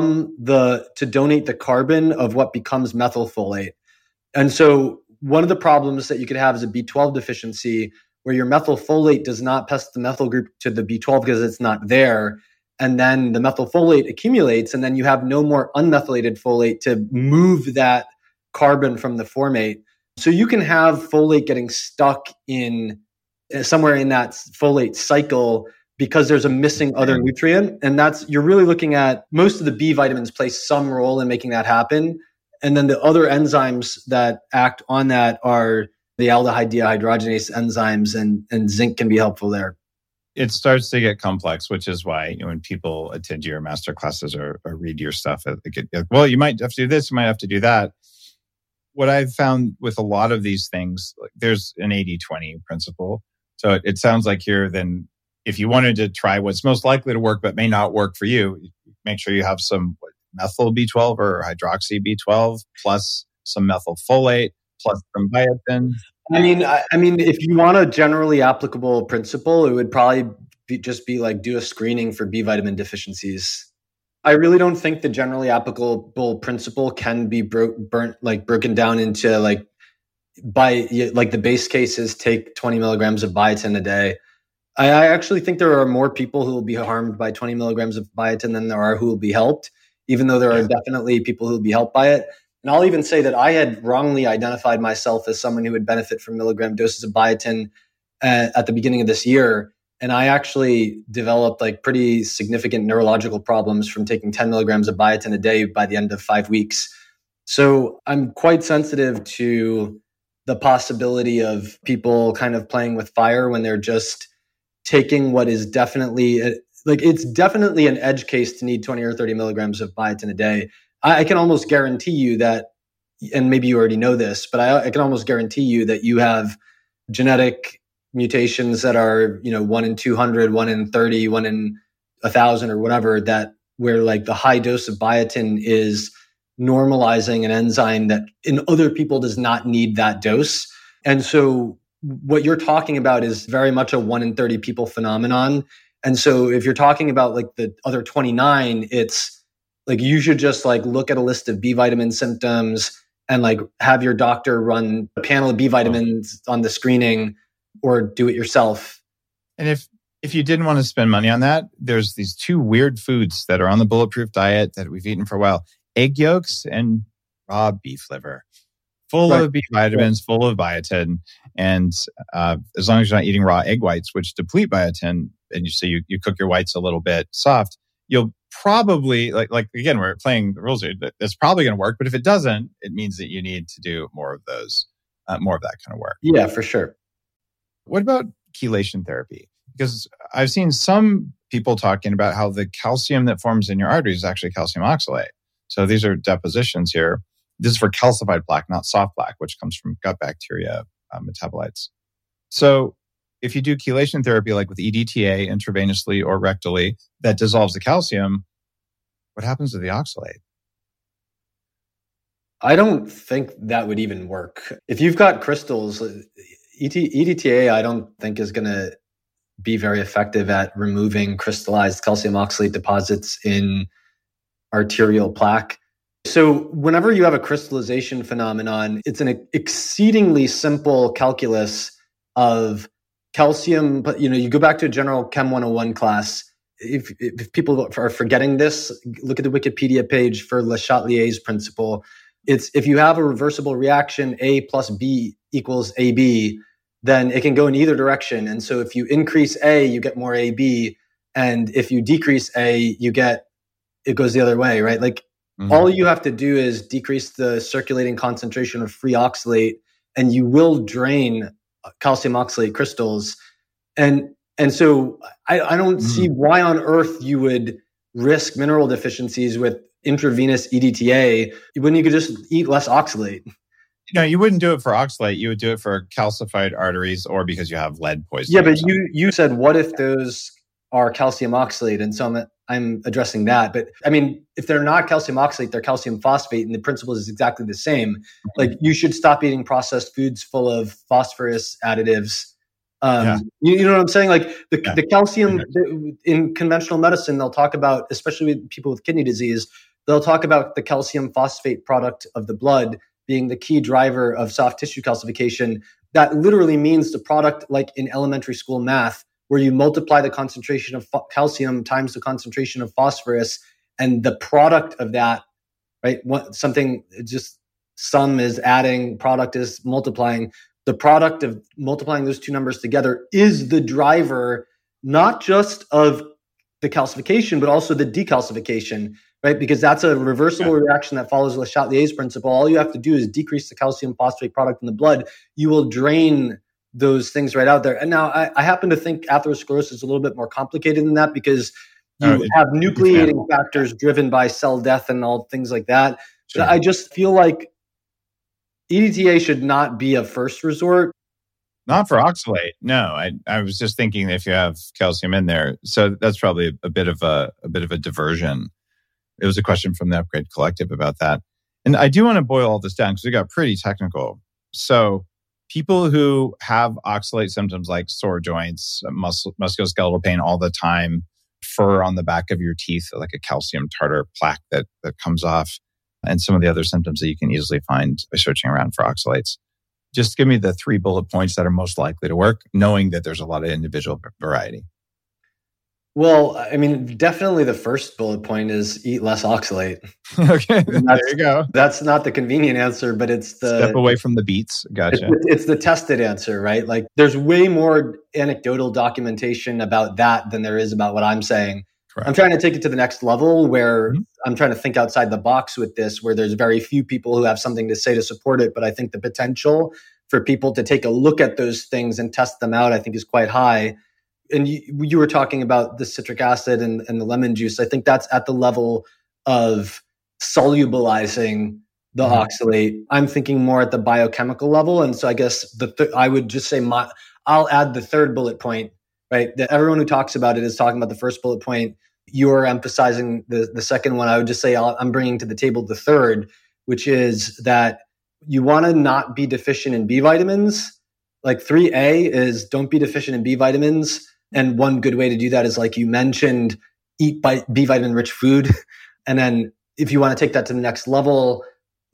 S2: to donate the carbon of what becomes methylfolate? And so one of the problems that you could have is a B12 deficiency where your methylfolate does not pass the methyl group to the B12 because it's not there. And then the methylfolate accumulates, and then you have no more unmethylated folate to move that carbon from the formate. So you can have folate getting stuck in somewhere in that folate cycle because there's a missing other nutrient. And you're really looking at most of the B vitamins play some role in making that happen. And then the other enzymes that act on that are the aldehyde dehydrogenase enzymes, and zinc can be helpful there.
S1: It starts to get complex, which is why when people attend your master classes or read your stuff, well, you might have to do this, you might have to do that. What I've found with a lot of these things, like there's an 80-20 principle. So it sounds like here, then if you wanted to try what's most likely to work but may not work for you, make sure you have some methyl B12 or hydroxy B12 plus some methylfolate plus some biotin.
S2: I mean, if you want a generally applicable principle, it would probably just be like do a screening for B vitamin deficiencies. I really don't think the generally applicable principle can be broken down into the base case is take 20 milligrams of biotin a day. I actually think there are more people who will be harmed by 20 milligrams of biotin than there are who will be helped, even though there are definitely people who will be helped by it. And I'll even say that I had wrongly identified myself as someone who would benefit from milligram doses of biotin at the beginning of this year. And I actually developed like pretty significant neurological problems from taking 10 milligrams of biotin a day by the end of 5 weeks. So I'm quite sensitive to the possibility of people kind of playing with fire when they're just taking what is definitely, it's definitely an edge case to need 20 or 30 milligrams of biotin a day. I can almost guarantee you that, and maybe you already know this, but I can almost guarantee you that you have genetic mutations that are, 1 in 200, 1 in 30, 1 in 1,000 or whatever, that where like the high dose of biotin is normalizing an enzyme that in other people does not need that dose. And so what you're talking about is very much a 1 in 30 people phenomenon. And so if you're talking about like the other 29, it's like you should just like look at a list of B vitamin symptoms and like have your doctor run a panel of B vitamins on the screening, or do it yourself.
S1: And if you didn't want to spend money on that, there's these two weird foods that are on the Bulletproof diet that we've eaten for a while: egg yolks and raw beef liver. Full of B vitamins, full of biotin. And as long as you're not eating raw egg whites, which deplete biotin, and you cook your whites a little bit soft, you'll probably, like again, we're playing the rules here, that's probably going to work. But if it doesn't, it means that you need to do more of those, more of that kind of work.
S2: Yeah, for sure.
S1: What about chelation therapy? Because I've seen some people talking about how the calcium that forms in your arteries is actually calcium oxalate. So these are depositions here. This is for calcified plaque, not soft plaque, which comes from gut bacteria metabolites. So if you do chelation therapy, like with EDTA intravenously or rectally, that dissolves the calcium, what happens to the oxalate?
S2: I don't think that would even work. If you've got crystals, EDTA, I don't think is going to be very effective at removing crystallized calcium oxalate deposits in arterial plaque. So whenever you have a crystallization phenomenon, it's an exceedingly simple calculus of calcium. But you go back to a general Chem 101 class. If people are forgetting this, look at the Wikipedia page for Le Chatelier's principle. It's if you have a reversible reaction, A plus B equals AB, then it can go in either direction. And so if you increase A, you get more AB. And if you decrease A, it goes the other way, right? Like, all you have to do is decrease the circulating concentration of free oxalate, and you will drain calcium oxalate crystals. And so I don't see why on earth you would risk mineral deficiencies with intravenous EDTA when you could just eat less oxalate.
S1: You wouldn't do it for oxalate. You would do it for calcified arteries or because you have lead poisoning.
S2: Yeah, but you said, what if those are calcium oxalate? And so I'm addressing that. But I mean, if they're not calcium oxalate, they're calcium phosphate, and the principle is exactly the same. Like, you should stop eating processed foods full of phosphorus additives. You know what I'm saying? Like the calcium in conventional medicine, they'll talk about, especially with people with kidney disease, they'll talk about the calcium phosphate product of the blood being the key driver of soft tissue calcification. That literally means the product, like in elementary school math, where you multiply the concentration of calcium times the concentration of phosphorus, and the product of that, right? Sum is adding, product is multiplying. The product of multiplying those two numbers together is the driver, not just of the calcification, but also the decalcification, right? Because that's a reversible reaction that follows Le Chatelier's principle. All you have to do is decrease the calcium phosphate product in the blood. You will drain those things right out there. And now I happen to think atherosclerosis is a little bit more complicated than that, because you have nucleating factors driven by cell death and all things like that. Sure. But I just feel like EDTA should not be a first resort.
S1: Not for oxalate. No, I was just thinking if you have calcium in there. So that's probably a bit of a diversion. It was a question from the Upgrade Collective about that. And I do want to boil all this down because we got pretty technical. So people who have oxalate symptoms like sore joints, musculoskeletal pain all the time, fur on the back of your teeth, like a calcium tartar plaque that comes off, and some of the other symptoms that you can easily find by searching around for oxalates. Just give me the 3 bullet points that are most likely to work, knowing that there's a lot of individual variety.
S2: Well, I mean, definitely the first bullet point is eat less oxalate.
S1: Okay, there you go.
S2: That's not the convenient answer, but it's the...
S1: Step away from the beets. Gotcha.
S2: It's the tested answer, right? Like, there's way more anecdotal documentation about that than there is about what I'm saying. Correct. I'm trying to take it to the next level where I'm trying to think outside the box with this, where there's very few people who have something to say to support it. But I think the potential for people to take a look at those things and test them out, I think, is quite high. And you were talking about the citric acid and the lemon juice. I think that's at the level of solubilizing the oxalate. I'm thinking more at the biochemical level. And so I guess I would just say I'll add the third bullet point, right? That everyone who talks about it is talking about the first bullet point. You're emphasizing the second one. I would just say I'm bringing to the table the third, which is that you want to not be deficient in B vitamins. Like 3A is don't be deficient in B vitamins. And one good way to do that is, like you mentioned, eat B vitamin rich food. And then if you want to take that to the next level,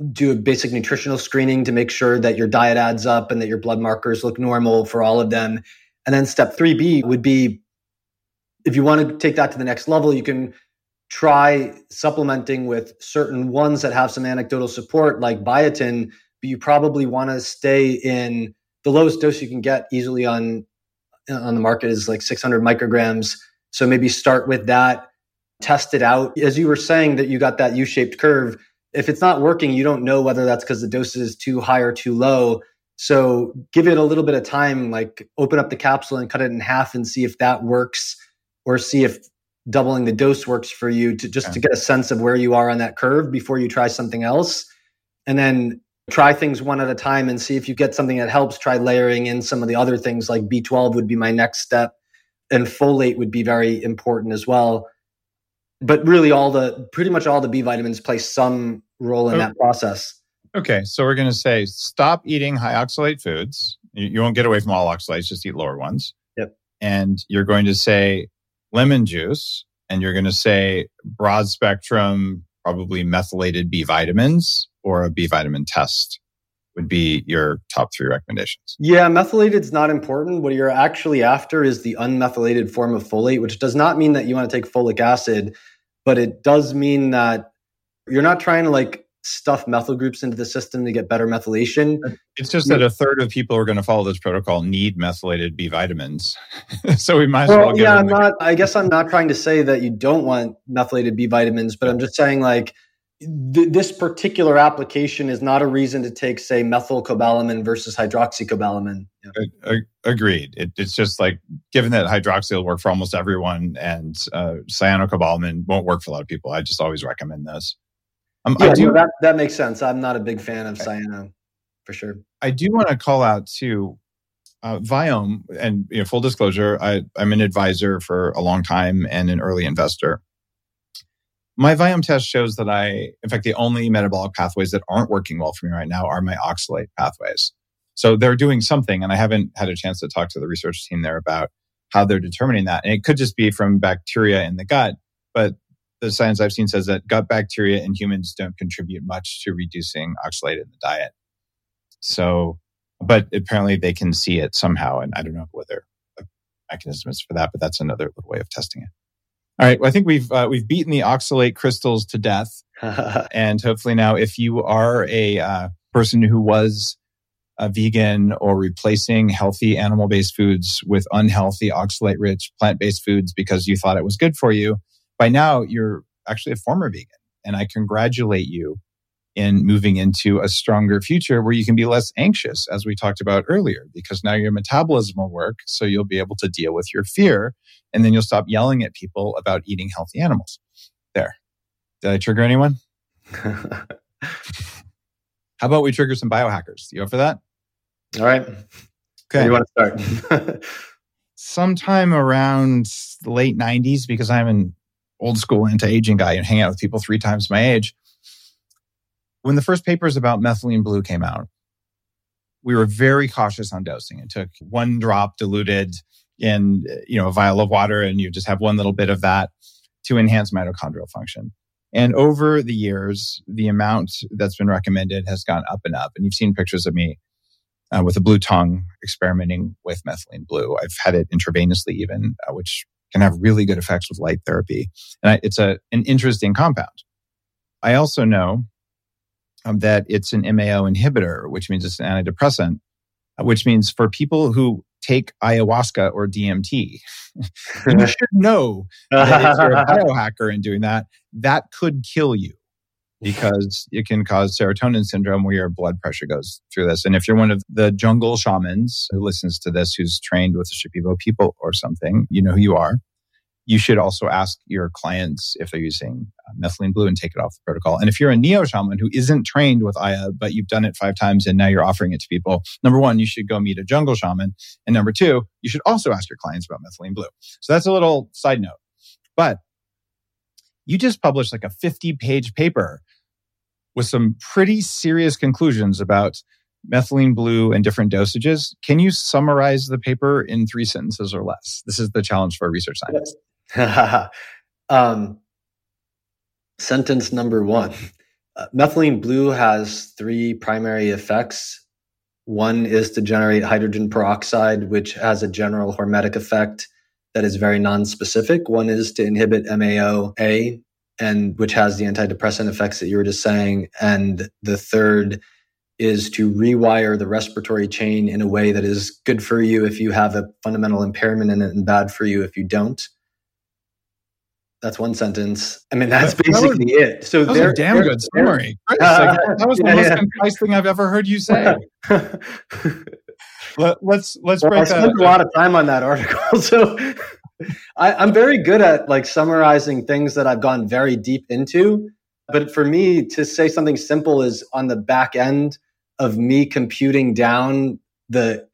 S2: do a basic nutritional screening to make sure that your diet adds up and that your blood markers look normal for all of them. And then step 3B would be, if you want to take that to the next level, you can try supplementing with certain ones that have some anecdotal support like biotin, but you probably want to stay in the lowest dose you can get easily on the market is like 600 micrograms. So maybe start with that, test it out. As you were saying that you got that U-shaped curve, if it's not working, you don't know whether that's because the dose is too high or too low. So give it a little bit of time, like open up the capsule and cut it in half and see if that works, or see if doubling the dose works for you to get a sense of where you are on that curve before you try something else. And then try things one at a time and see if you get something that helps. Try layering in some of the other things, like B12 would be my next step, and folate would be very important as well. But really pretty much all the B vitamins play some role in that process.
S1: Okay, so we're going to say stop eating high oxalate foods. You won't get away from all oxalates, just eat lower ones.
S2: Yep.
S1: And you're going to say lemon juice, and you're going to say broad spectrum, probably methylated B vitamins, or a B vitamin test would be your top 3 recommendations.
S2: Yeah, methylated is not important. What you're actually after is the unmethylated form of folate, which does not mean that you want to take folic acid, but it does mean that you're not trying to like stuff methyl groups into the system to get better methylation.
S1: It's just that a third of people who are going to follow this protocol need methylated B vitamins. So we might as well get
S2: I guess I'm not trying to say that you don't want methylated B vitamins, but I'm just saying like this particular application is not a reason to take, say, methylcobalamin versus hydroxycobalamin.
S1: Yeah. Agreed. It's just like, given that hydroxy will work for almost everyone and cyanocobalamin won't work for a lot of people, I just always recommend this.
S2: That makes sense. I'm not a big fan of cyano, for sure.
S1: I do want to call out too, Viome, and full disclosure, I'm an advisor for a long time and an early investor. My Viome test shows that in fact, the only metabolic pathways that aren't working well for me right now are my oxalate pathways. So they're doing something, and I haven't had a chance to talk to the research team there about how they're determining that. And it could just be from bacteria in the gut, but the science I've seen says that gut bacteria in humans don't contribute much to reducing oxalate in the diet. So, but apparently they can see it somehow, and I don't know whether the mechanism is for that, but that's another little way of testing it. All right. Well, I think we've beaten the oxalate crystals to death. And hopefully now, if you are a person who was a vegan or replacing healthy animal-based foods with unhealthy oxalate-rich plant-based foods because you thought it was good for you, by now you're actually a former vegan. And I congratulate you in moving into a stronger future where you can be less anxious, as we talked about earlier, because now your metabolism will work, so you'll be able to deal with your fear, and then you'll stop yelling at people about eating healthy animals. There. Did I trigger anyone? How about we trigger some biohackers? You up for that?
S2: All right.
S1: Okay.
S2: Where do you want to start?
S1: Sometime around the late 90s, because I'm an old school anti-aging guy and hang out with people 3 times my age. When the first papers about methylene blue came out, we were very cautious on dosing. It took 1 drop diluted in a vial of water, and you just have 1 little bit of that to enhance mitochondrial function. And over the years, the amount that's been recommended has gone up and up. And you've seen pictures of me with a blue tongue experimenting with methylene blue. I've had it intravenously even, which can have really good effects with light therapy. And it's an interesting compound. I also know that it's an MAO inhibitor, which means it's an antidepressant, which means for people who take ayahuasca or DMT, you should know that if you're a biohacker in doing that, that could kill you because it can cause serotonin syndrome where your blood pressure goes through this. And if you're one of the jungle shamans who listens to this, who's trained with the Shipibo people or something, you know who you are. You should also ask your clients if they're using methylene blue and take it off the protocol. And if you're a neo-shaman who isn't trained with Aya, but you've done it 5 times and now you're offering it to people, number 1, you should go meet a jungle shaman. And number 2, you should also ask your clients about methylene blue. So that's a little side note. But you just published like a 50-page paper with some pretty serious conclusions about methylene blue and different dosages. Can you summarize the paper in 3 sentences or less? This is the challenge for a research scientist.
S2: Sentence number 1. Methylene blue has three primary effects. One is to generate hydrogen peroxide, which has a general hormetic effect that is very nonspecific. One is to inhibit MAO-A, and which has the antidepressant effects that you were just saying. And the third is to rewire the respiratory chain in a way that is good for you if you have a fundamental impairment in it and bad for you if you don't. That's one sentence. I mean, that's basically it. So
S1: that was a damn good summary. That was the most concise thing I've ever heard you say. Let's break
S2: I spent a lot of time on that article. So I'm very good at like summarizing things that I've gone very deep into. But for me to say something simple is on the back end of me computing down the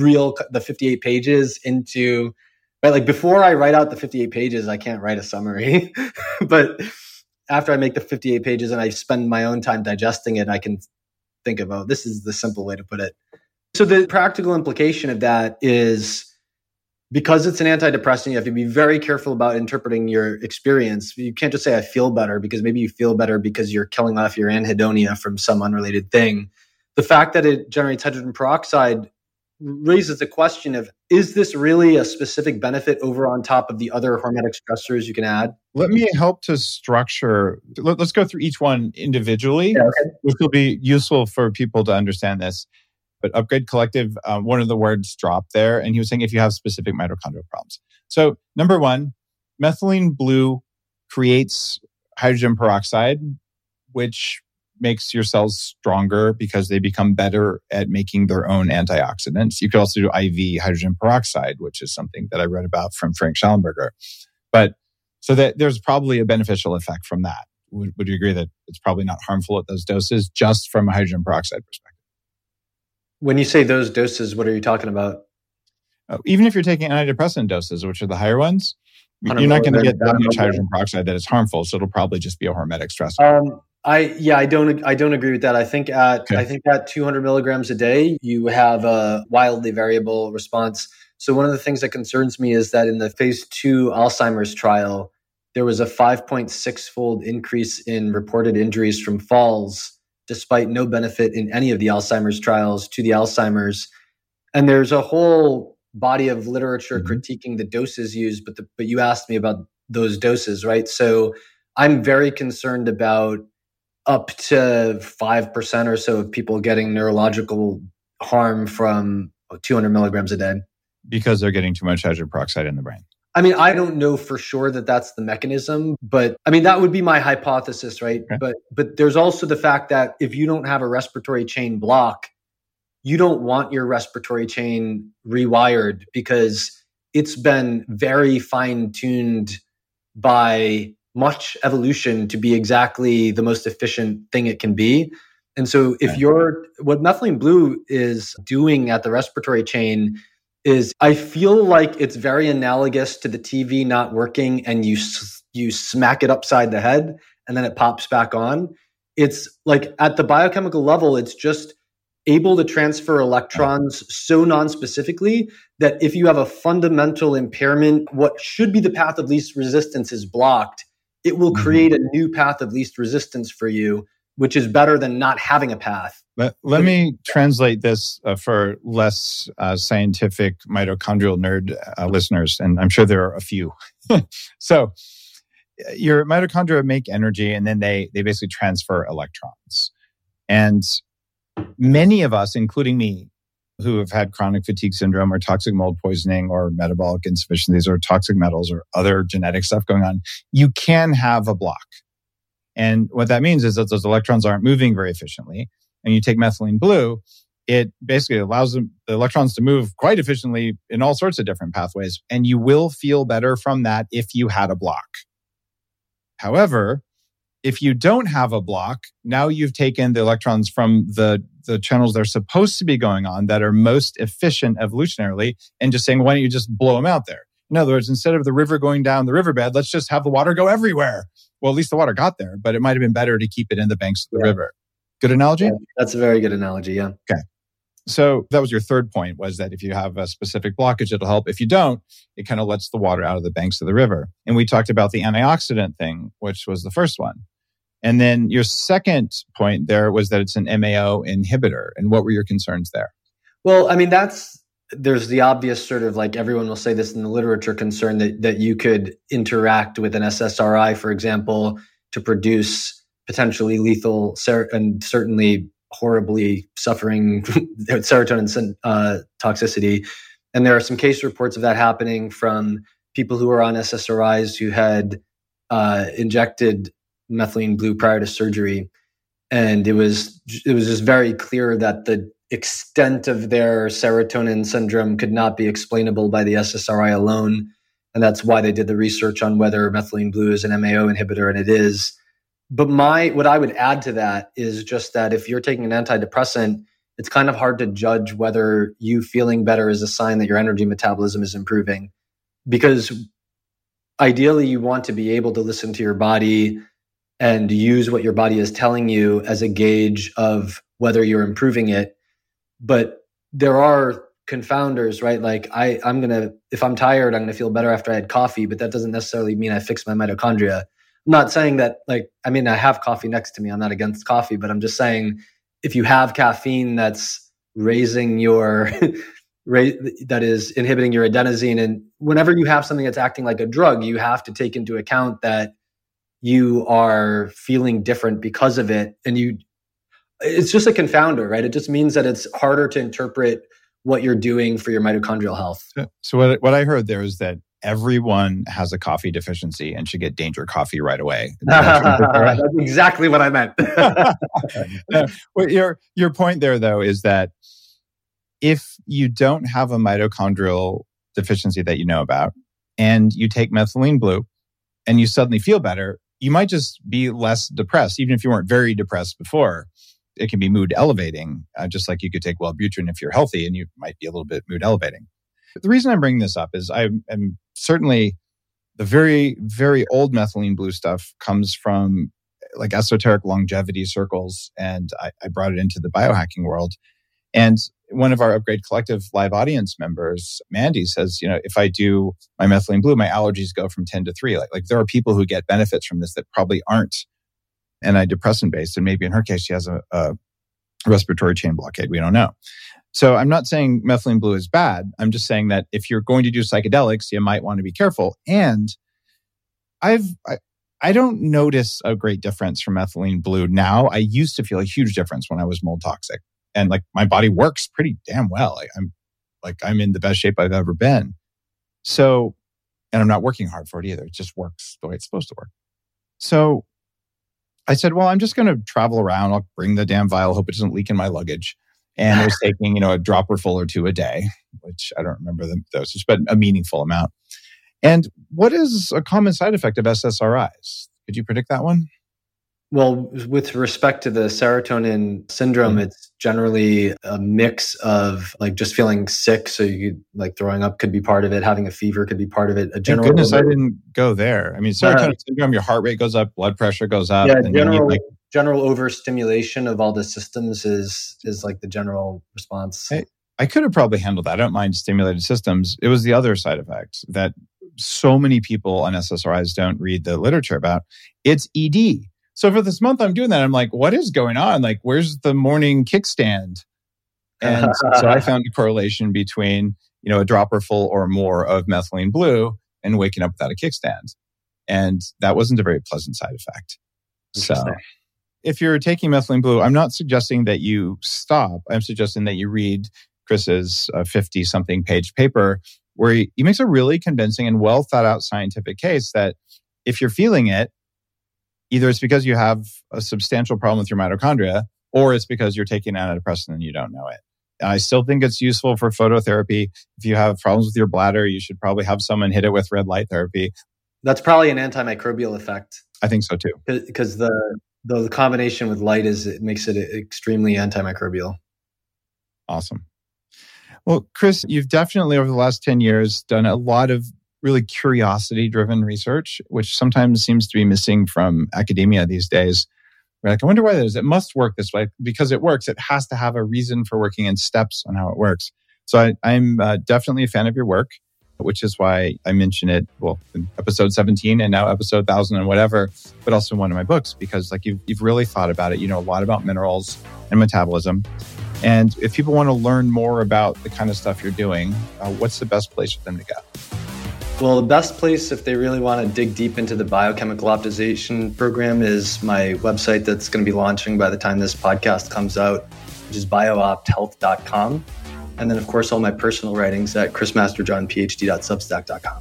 S2: 58 pages into, right? Like before I write out the 58 pages, I can't write a summary. But after I make the 58 pages and I spend my own time digesting it, I can think of, oh, this is the simple way to put it. So the practical implication of that is, because it's an antidepressant, you have to be very careful about interpreting your experience. You can't just say, I feel better, because maybe you feel better because you're killing off your anhedonia from some unrelated thing. The fact that it generates hydrogen peroxide raises the question of, is this really a specific benefit over on top of the other hormetic stressors you can add?
S1: Let me help to structure. Let's go through each one individually, which will be useful for people to understand this. But Upgrade Collective, one of the words dropped there, and he was saying if you have specific mitochondrial problems. So number one, methylene blue creates hydrogen peroxide, which makes your cells stronger because they become better at making their own antioxidants. You could also do IV hydrogen peroxide, which is something that I read about from Frank Schallenberger. But so that there's probably a beneficial effect from that. Would you agree that it's probably not harmful at those doses, just from a hydrogen peroxide perspective?
S2: When you say those doses, what are you talking about?
S1: Even if you're taking antidepressant doses, which are the higher ones, you're not going to get that much hydrogen peroxide that is harmful. So it'll probably just be a hormetic stressor.
S2: I don't agree with that. I think at 200 milligrams a day, you have a wildly variable response. So one of the things that concerns me is that in the phase 2 Alzheimer's trial, there was a 5.6-fold increase in reported injuries from falls, despite no benefit in any of the Alzheimer's trials to the Alzheimer's. And there's a whole body of literature critiquing the doses used, but you asked me about those doses, right? So I'm very concerned about up to 5% or so of people getting neurological harm from 200 milligrams a day.
S1: Because they're getting too much hydrogen peroxide in the brain.
S2: I mean, I don't know for sure that that's the mechanism, but I mean, that would be my hypothesis, right? Okay. But there's also the fact that if you don't have a respiratory chain block, you don't want your respiratory chain rewired, because it's been very fine-tuned by much evolution to be exactly the most efficient thing it can be. And so if what methylene blue is doing at the respiratory chain is, I feel like it's very analogous to the TV not working and you smack it upside the head and then it pops back on. It's like at the biochemical level, it's just able to transfer electrons so non-specifically that if you have a fundamental impairment, what should be the path of least resistance is blocked. It will create a new path of least resistance for you, which is better than not having a path.
S1: Let me translate this for less scientific mitochondrial nerd listeners, and I'm sure there are a few. So your mitochondria make energy, and then they basically transfer electrons. And many of us, including me, who have had chronic fatigue syndrome or toxic mold poisoning or metabolic insufficiencies or toxic metals or other genetic stuff going on, you can have a block. And what that means is that those electrons aren't moving very efficiently. And you take methylene blue, it basically allows the electrons to move quite efficiently in all sorts of different pathways. And you will feel better from that if you had a block. However, if you don't have a block, now you've taken the electrons from the channels they're supposed to be going on that are most efficient evolutionarily and just saying, why don't you just blow them out there? In other words, instead of the river going down the riverbed, let's just have the water go everywhere. Well, at least the water got there, but it might have been better to keep it in the banks of the river. Good analogy?
S2: Yeah, that's a very good analogy, yeah.
S1: Okay. So that was your third point, was that if you have a specific blockage, it'll help. If you don't, it kind of lets the water out of the banks of the river. And we talked about the antioxidant thing, which was the first one. And then your second point there was that it's an MAO inhibitor. And what were your concerns there?
S2: Well, I mean, there's the obvious sort of like everyone will say this in the literature concern that you could interact with an SSRI, for example, to produce potentially lethal and certainly horribly suffering serotonin toxicity. And there are some case reports of that happening from people who are on SSRIs who had injected methylene blue prior to surgery. And it was just very clear that the extent of their serotonin syndrome could not be explainable by the SSRI alone. And that's why they did the research on whether methylene blue is an MAO inhibitor, and it is. But what I would add to that is just that if you're taking an antidepressant, it's kind of hard to judge whether you feeling better is a sign that your energy metabolism is improving. Because ideally, you want to be able to listen to your body and use what your body is telling you as a gauge of whether you're improving it. But there are confounders, right? Like if I'm tired, I'm going to feel better after I had coffee, but that doesn't necessarily mean I fixed my mitochondria. I'm not saying that I have coffee next to me. I'm not against coffee, but I'm just saying if you have caffeine that's raising your that is inhibiting your adenosine, and whenever you have something that's acting like a drug, you have to take into account that you are feeling different because of it. And it's just a confounder, right? It just means that it's harder to interpret what you're doing for your mitochondrial health.
S1: So what I heard there is that everyone has a coffee deficiency and should get Danger Coffee right away.
S2: That's exactly what I meant.
S1: Well, your point there, though, is that if you don't have a mitochondrial deficiency that you know about, and you take methylene blue, and you suddenly feel better, you might just be less depressed, even if you weren't very depressed before. It can be mood elevating, just like you could take Wellbutrin if you're healthy, and you might be a little bit mood elevating. The reason I'm bringing this up is I'm certainly the very, very old methylene blue stuff comes from like esoteric longevity circles, and I brought it into the biohacking world. And one of our Upgrade Collective live audience members, Mandy, says, if I do my methylene blue, my allergies go from 10 to 3. Like there are people who get benefits from this that probably aren't antidepressant based. And maybe in her case, she has a respiratory chain blockade. We don't know. So I'm not saying methylene blue is bad. I'm just saying that if you're going to do psychedelics, you might want to be careful. And I don't notice a great difference from methylene blue now. I used to feel a huge difference when I was mold toxic. And like my body works pretty damn well. I'm in the best shape I've ever been. So, and I'm not working hard for it either. It just works the way it's supposed to work. So I said, well, I'm just going to travel around. I'll bring the damn vial, hope it doesn't leak in my luggage. And I was taking, a dropper full or two a day, which I don't remember the dosage, but a meaningful amount. And what is a common side effect of SSRIs? Could you predict that one?
S2: Well, with respect to the serotonin syndrome, it's generally a mix of like just feeling sick. So you like throwing up could be part of it. Having a fever could be part of it.
S1: Thank goodness I didn't go there. I mean, serotonin syndrome, your heart rate goes up, blood pressure goes up.
S2: Yeah, general overstimulation of all the systems is like the general response.
S1: I could have probably handled that. I don't mind stimulated systems. It was the other side effect that so many people on SSRIs don't read the literature about. It's ED. So for this month, I'm doing that. I'm like, what is going on? Like, where's the morning kickstand? And so I found a correlation between, a dropper full or more of methylene blue and waking up without a kickstand. And that wasn't a very pleasant side effect. So if you're taking methylene blue, I'm not suggesting that you stop. I'm suggesting that you read Chris's 50-something page paper where he makes a really convincing and well thought out scientific case that if you're feeling it, either it's because you have a substantial problem with your mitochondria, or it's because you're taking antidepressant and you don't know it. I still think it's useful for phototherapy. If you have problems with your bladder, you should probably have someone hit it with red light therapy.
S2: That's probably an antimicrobial effect.
S1: I think so too.
S2: Because the combination with light it makes it extremely antimicrobial.
S1: Awesome. Well, Chris, you've definitely over the last 10 years done a lot of really curiosity-driven research, which sometimes seems to be missing from academia these days. We're like, I wonder why that is. It must work this way. Because it works, it has to have a reason for working and steps on how it works. So I'm definitely a fan of your work. which is why I mention it, well, in episode 17 and now episode 1000 and whatever, but also in one of my books, because like you've really thought about it. You know a lot about minerals and metabolism. And if people want to learn more about the kind of stuff you're doing, what's the best place for them to go?
S2: Well, the best place if they really want to dig deep into the biochemical optimization program is my website that's going to be launching by the time this podcast comes out, which is bioopthealth.com. And then, of course, all my personal writings at chrismasterjohnphd.substack.com.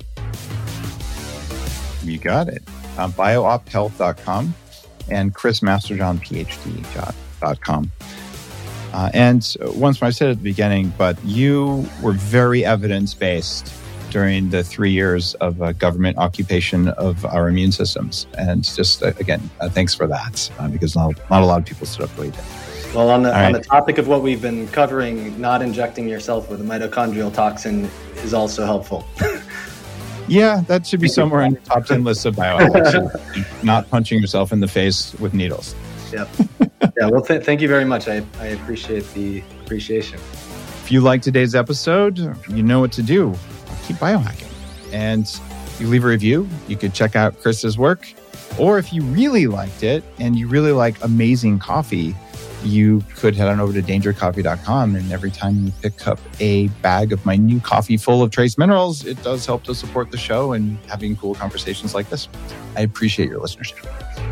S1: You got it. bioopthealth.com and chrismasterjohnphd.com. And once I said at the beginning, but you were very evidence-based during the 3 years of government occupation of our immune systems. And just, again, thanks for that, because not a lot of people stood up for you.
S2: Well, on the topic of what we've been covering, not injecting yourself with a mitochondrial toxin is also helpful.
S1: Yeah, that should be somewhere in the top 10 lists of biohacks. Not punching yourself in the face with needles.
S2: Yep. Yeah, well, thank you very much. I appreciate the appreciation.
S1: If you like today's episode, you know what to do. Keep biohacking. And you leave a review. You could check out Chris's work. Or if you really liked it and you really like amazing coffee, you could head on over to dangercoffee.com. And every time you pick up a bag of my new coffee full of trace minerals, it does help to support the show and having cool conversations like this. I appreciate your listenership.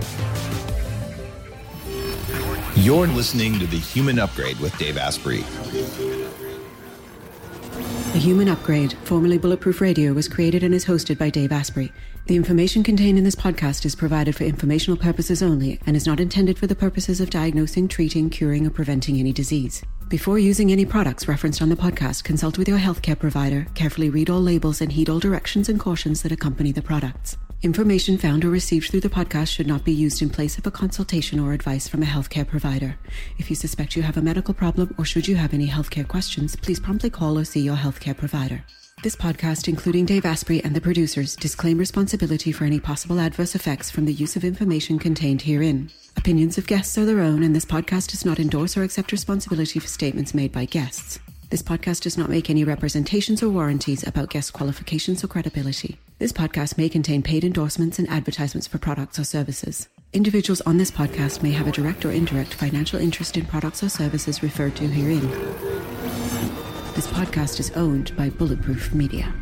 S4: You're listening to The Human Upgrade with Dave Asprey.
S5: The Human Upgrade, formerly Bulletproof Radio, was created and is hosted by Dave Asprey. The information contained in this podcast is provided for informational purposes only and is not intended for the purposes of diagnosing, treating, curing, or preventing any disease. Before using any products referenced on the podcast, consult with your healthcare provider, carefully read all labels, and heed all directions and cautions that accompany the products. Information found or received through the podcast should not be used in place of a consultation or advice from a healthcare provider. If you suspect you have a medical problem or should you have any healthcare questions, please promptly call or see your healthcare provider. This podcast, including Dave Asprey and the producers, disclaim responsibility for any possible adverse effects from the use of information contained herein. Opinions of guests are their own, and this podcast does not endorse or accept responsibility for statements made by guests. This podcast does not make any representations or warranties about guest qualifications or credibility. This podcast may contain paid endorsements and advertisements for products or services. Individuals on this podcast may have a direct or indirect financial interest in products or services referred to herein. This podcast is owned by Bulletproof Media.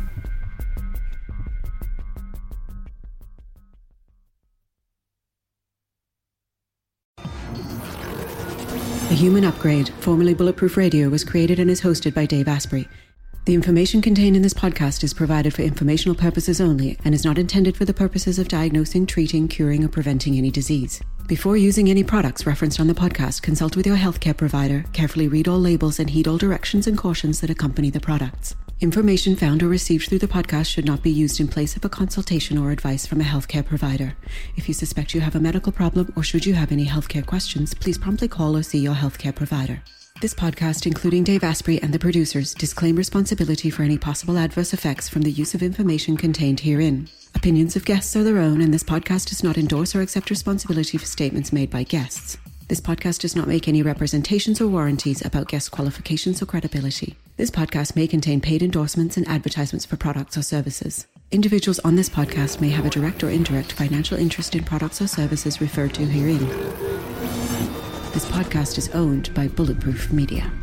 S5: The Human Upgrade, formerly Bulletproof Radio, was created and is hosted by Dave Asprey. The information contained in this podcast is provided for informational purposes only and is not intended for the purposes of diagnosing, treating, curing, or preventing any disease. Before using any products referenced on the podcast, consult with your healthcare provider, carefully read all labels, and heed all directions and cautions that accompany the products. Information found or received through the podcast should not be used in place of a consultation or advice from a healthcare provider. If you suspect you have a medical problem or should you have any healthcare questions, please promptly call or see your healthcare provider. This podcast, including Dave Asprey and the producers, disclaim responsibility for any possible adverse effects from the use of information contained herein. Opinions of guests are their own, and this podcast does not endorse or accept responsibility for statements made by guests. This podcast does not make any representations or warranties about guest qualifications or credibility. This podcast may contain paid endorsements and advertisements for products or services. Individuals on this podcast may have a direct or indirect financial interest in products or services referred to herein. This podcast is owned by Bulletproof Media.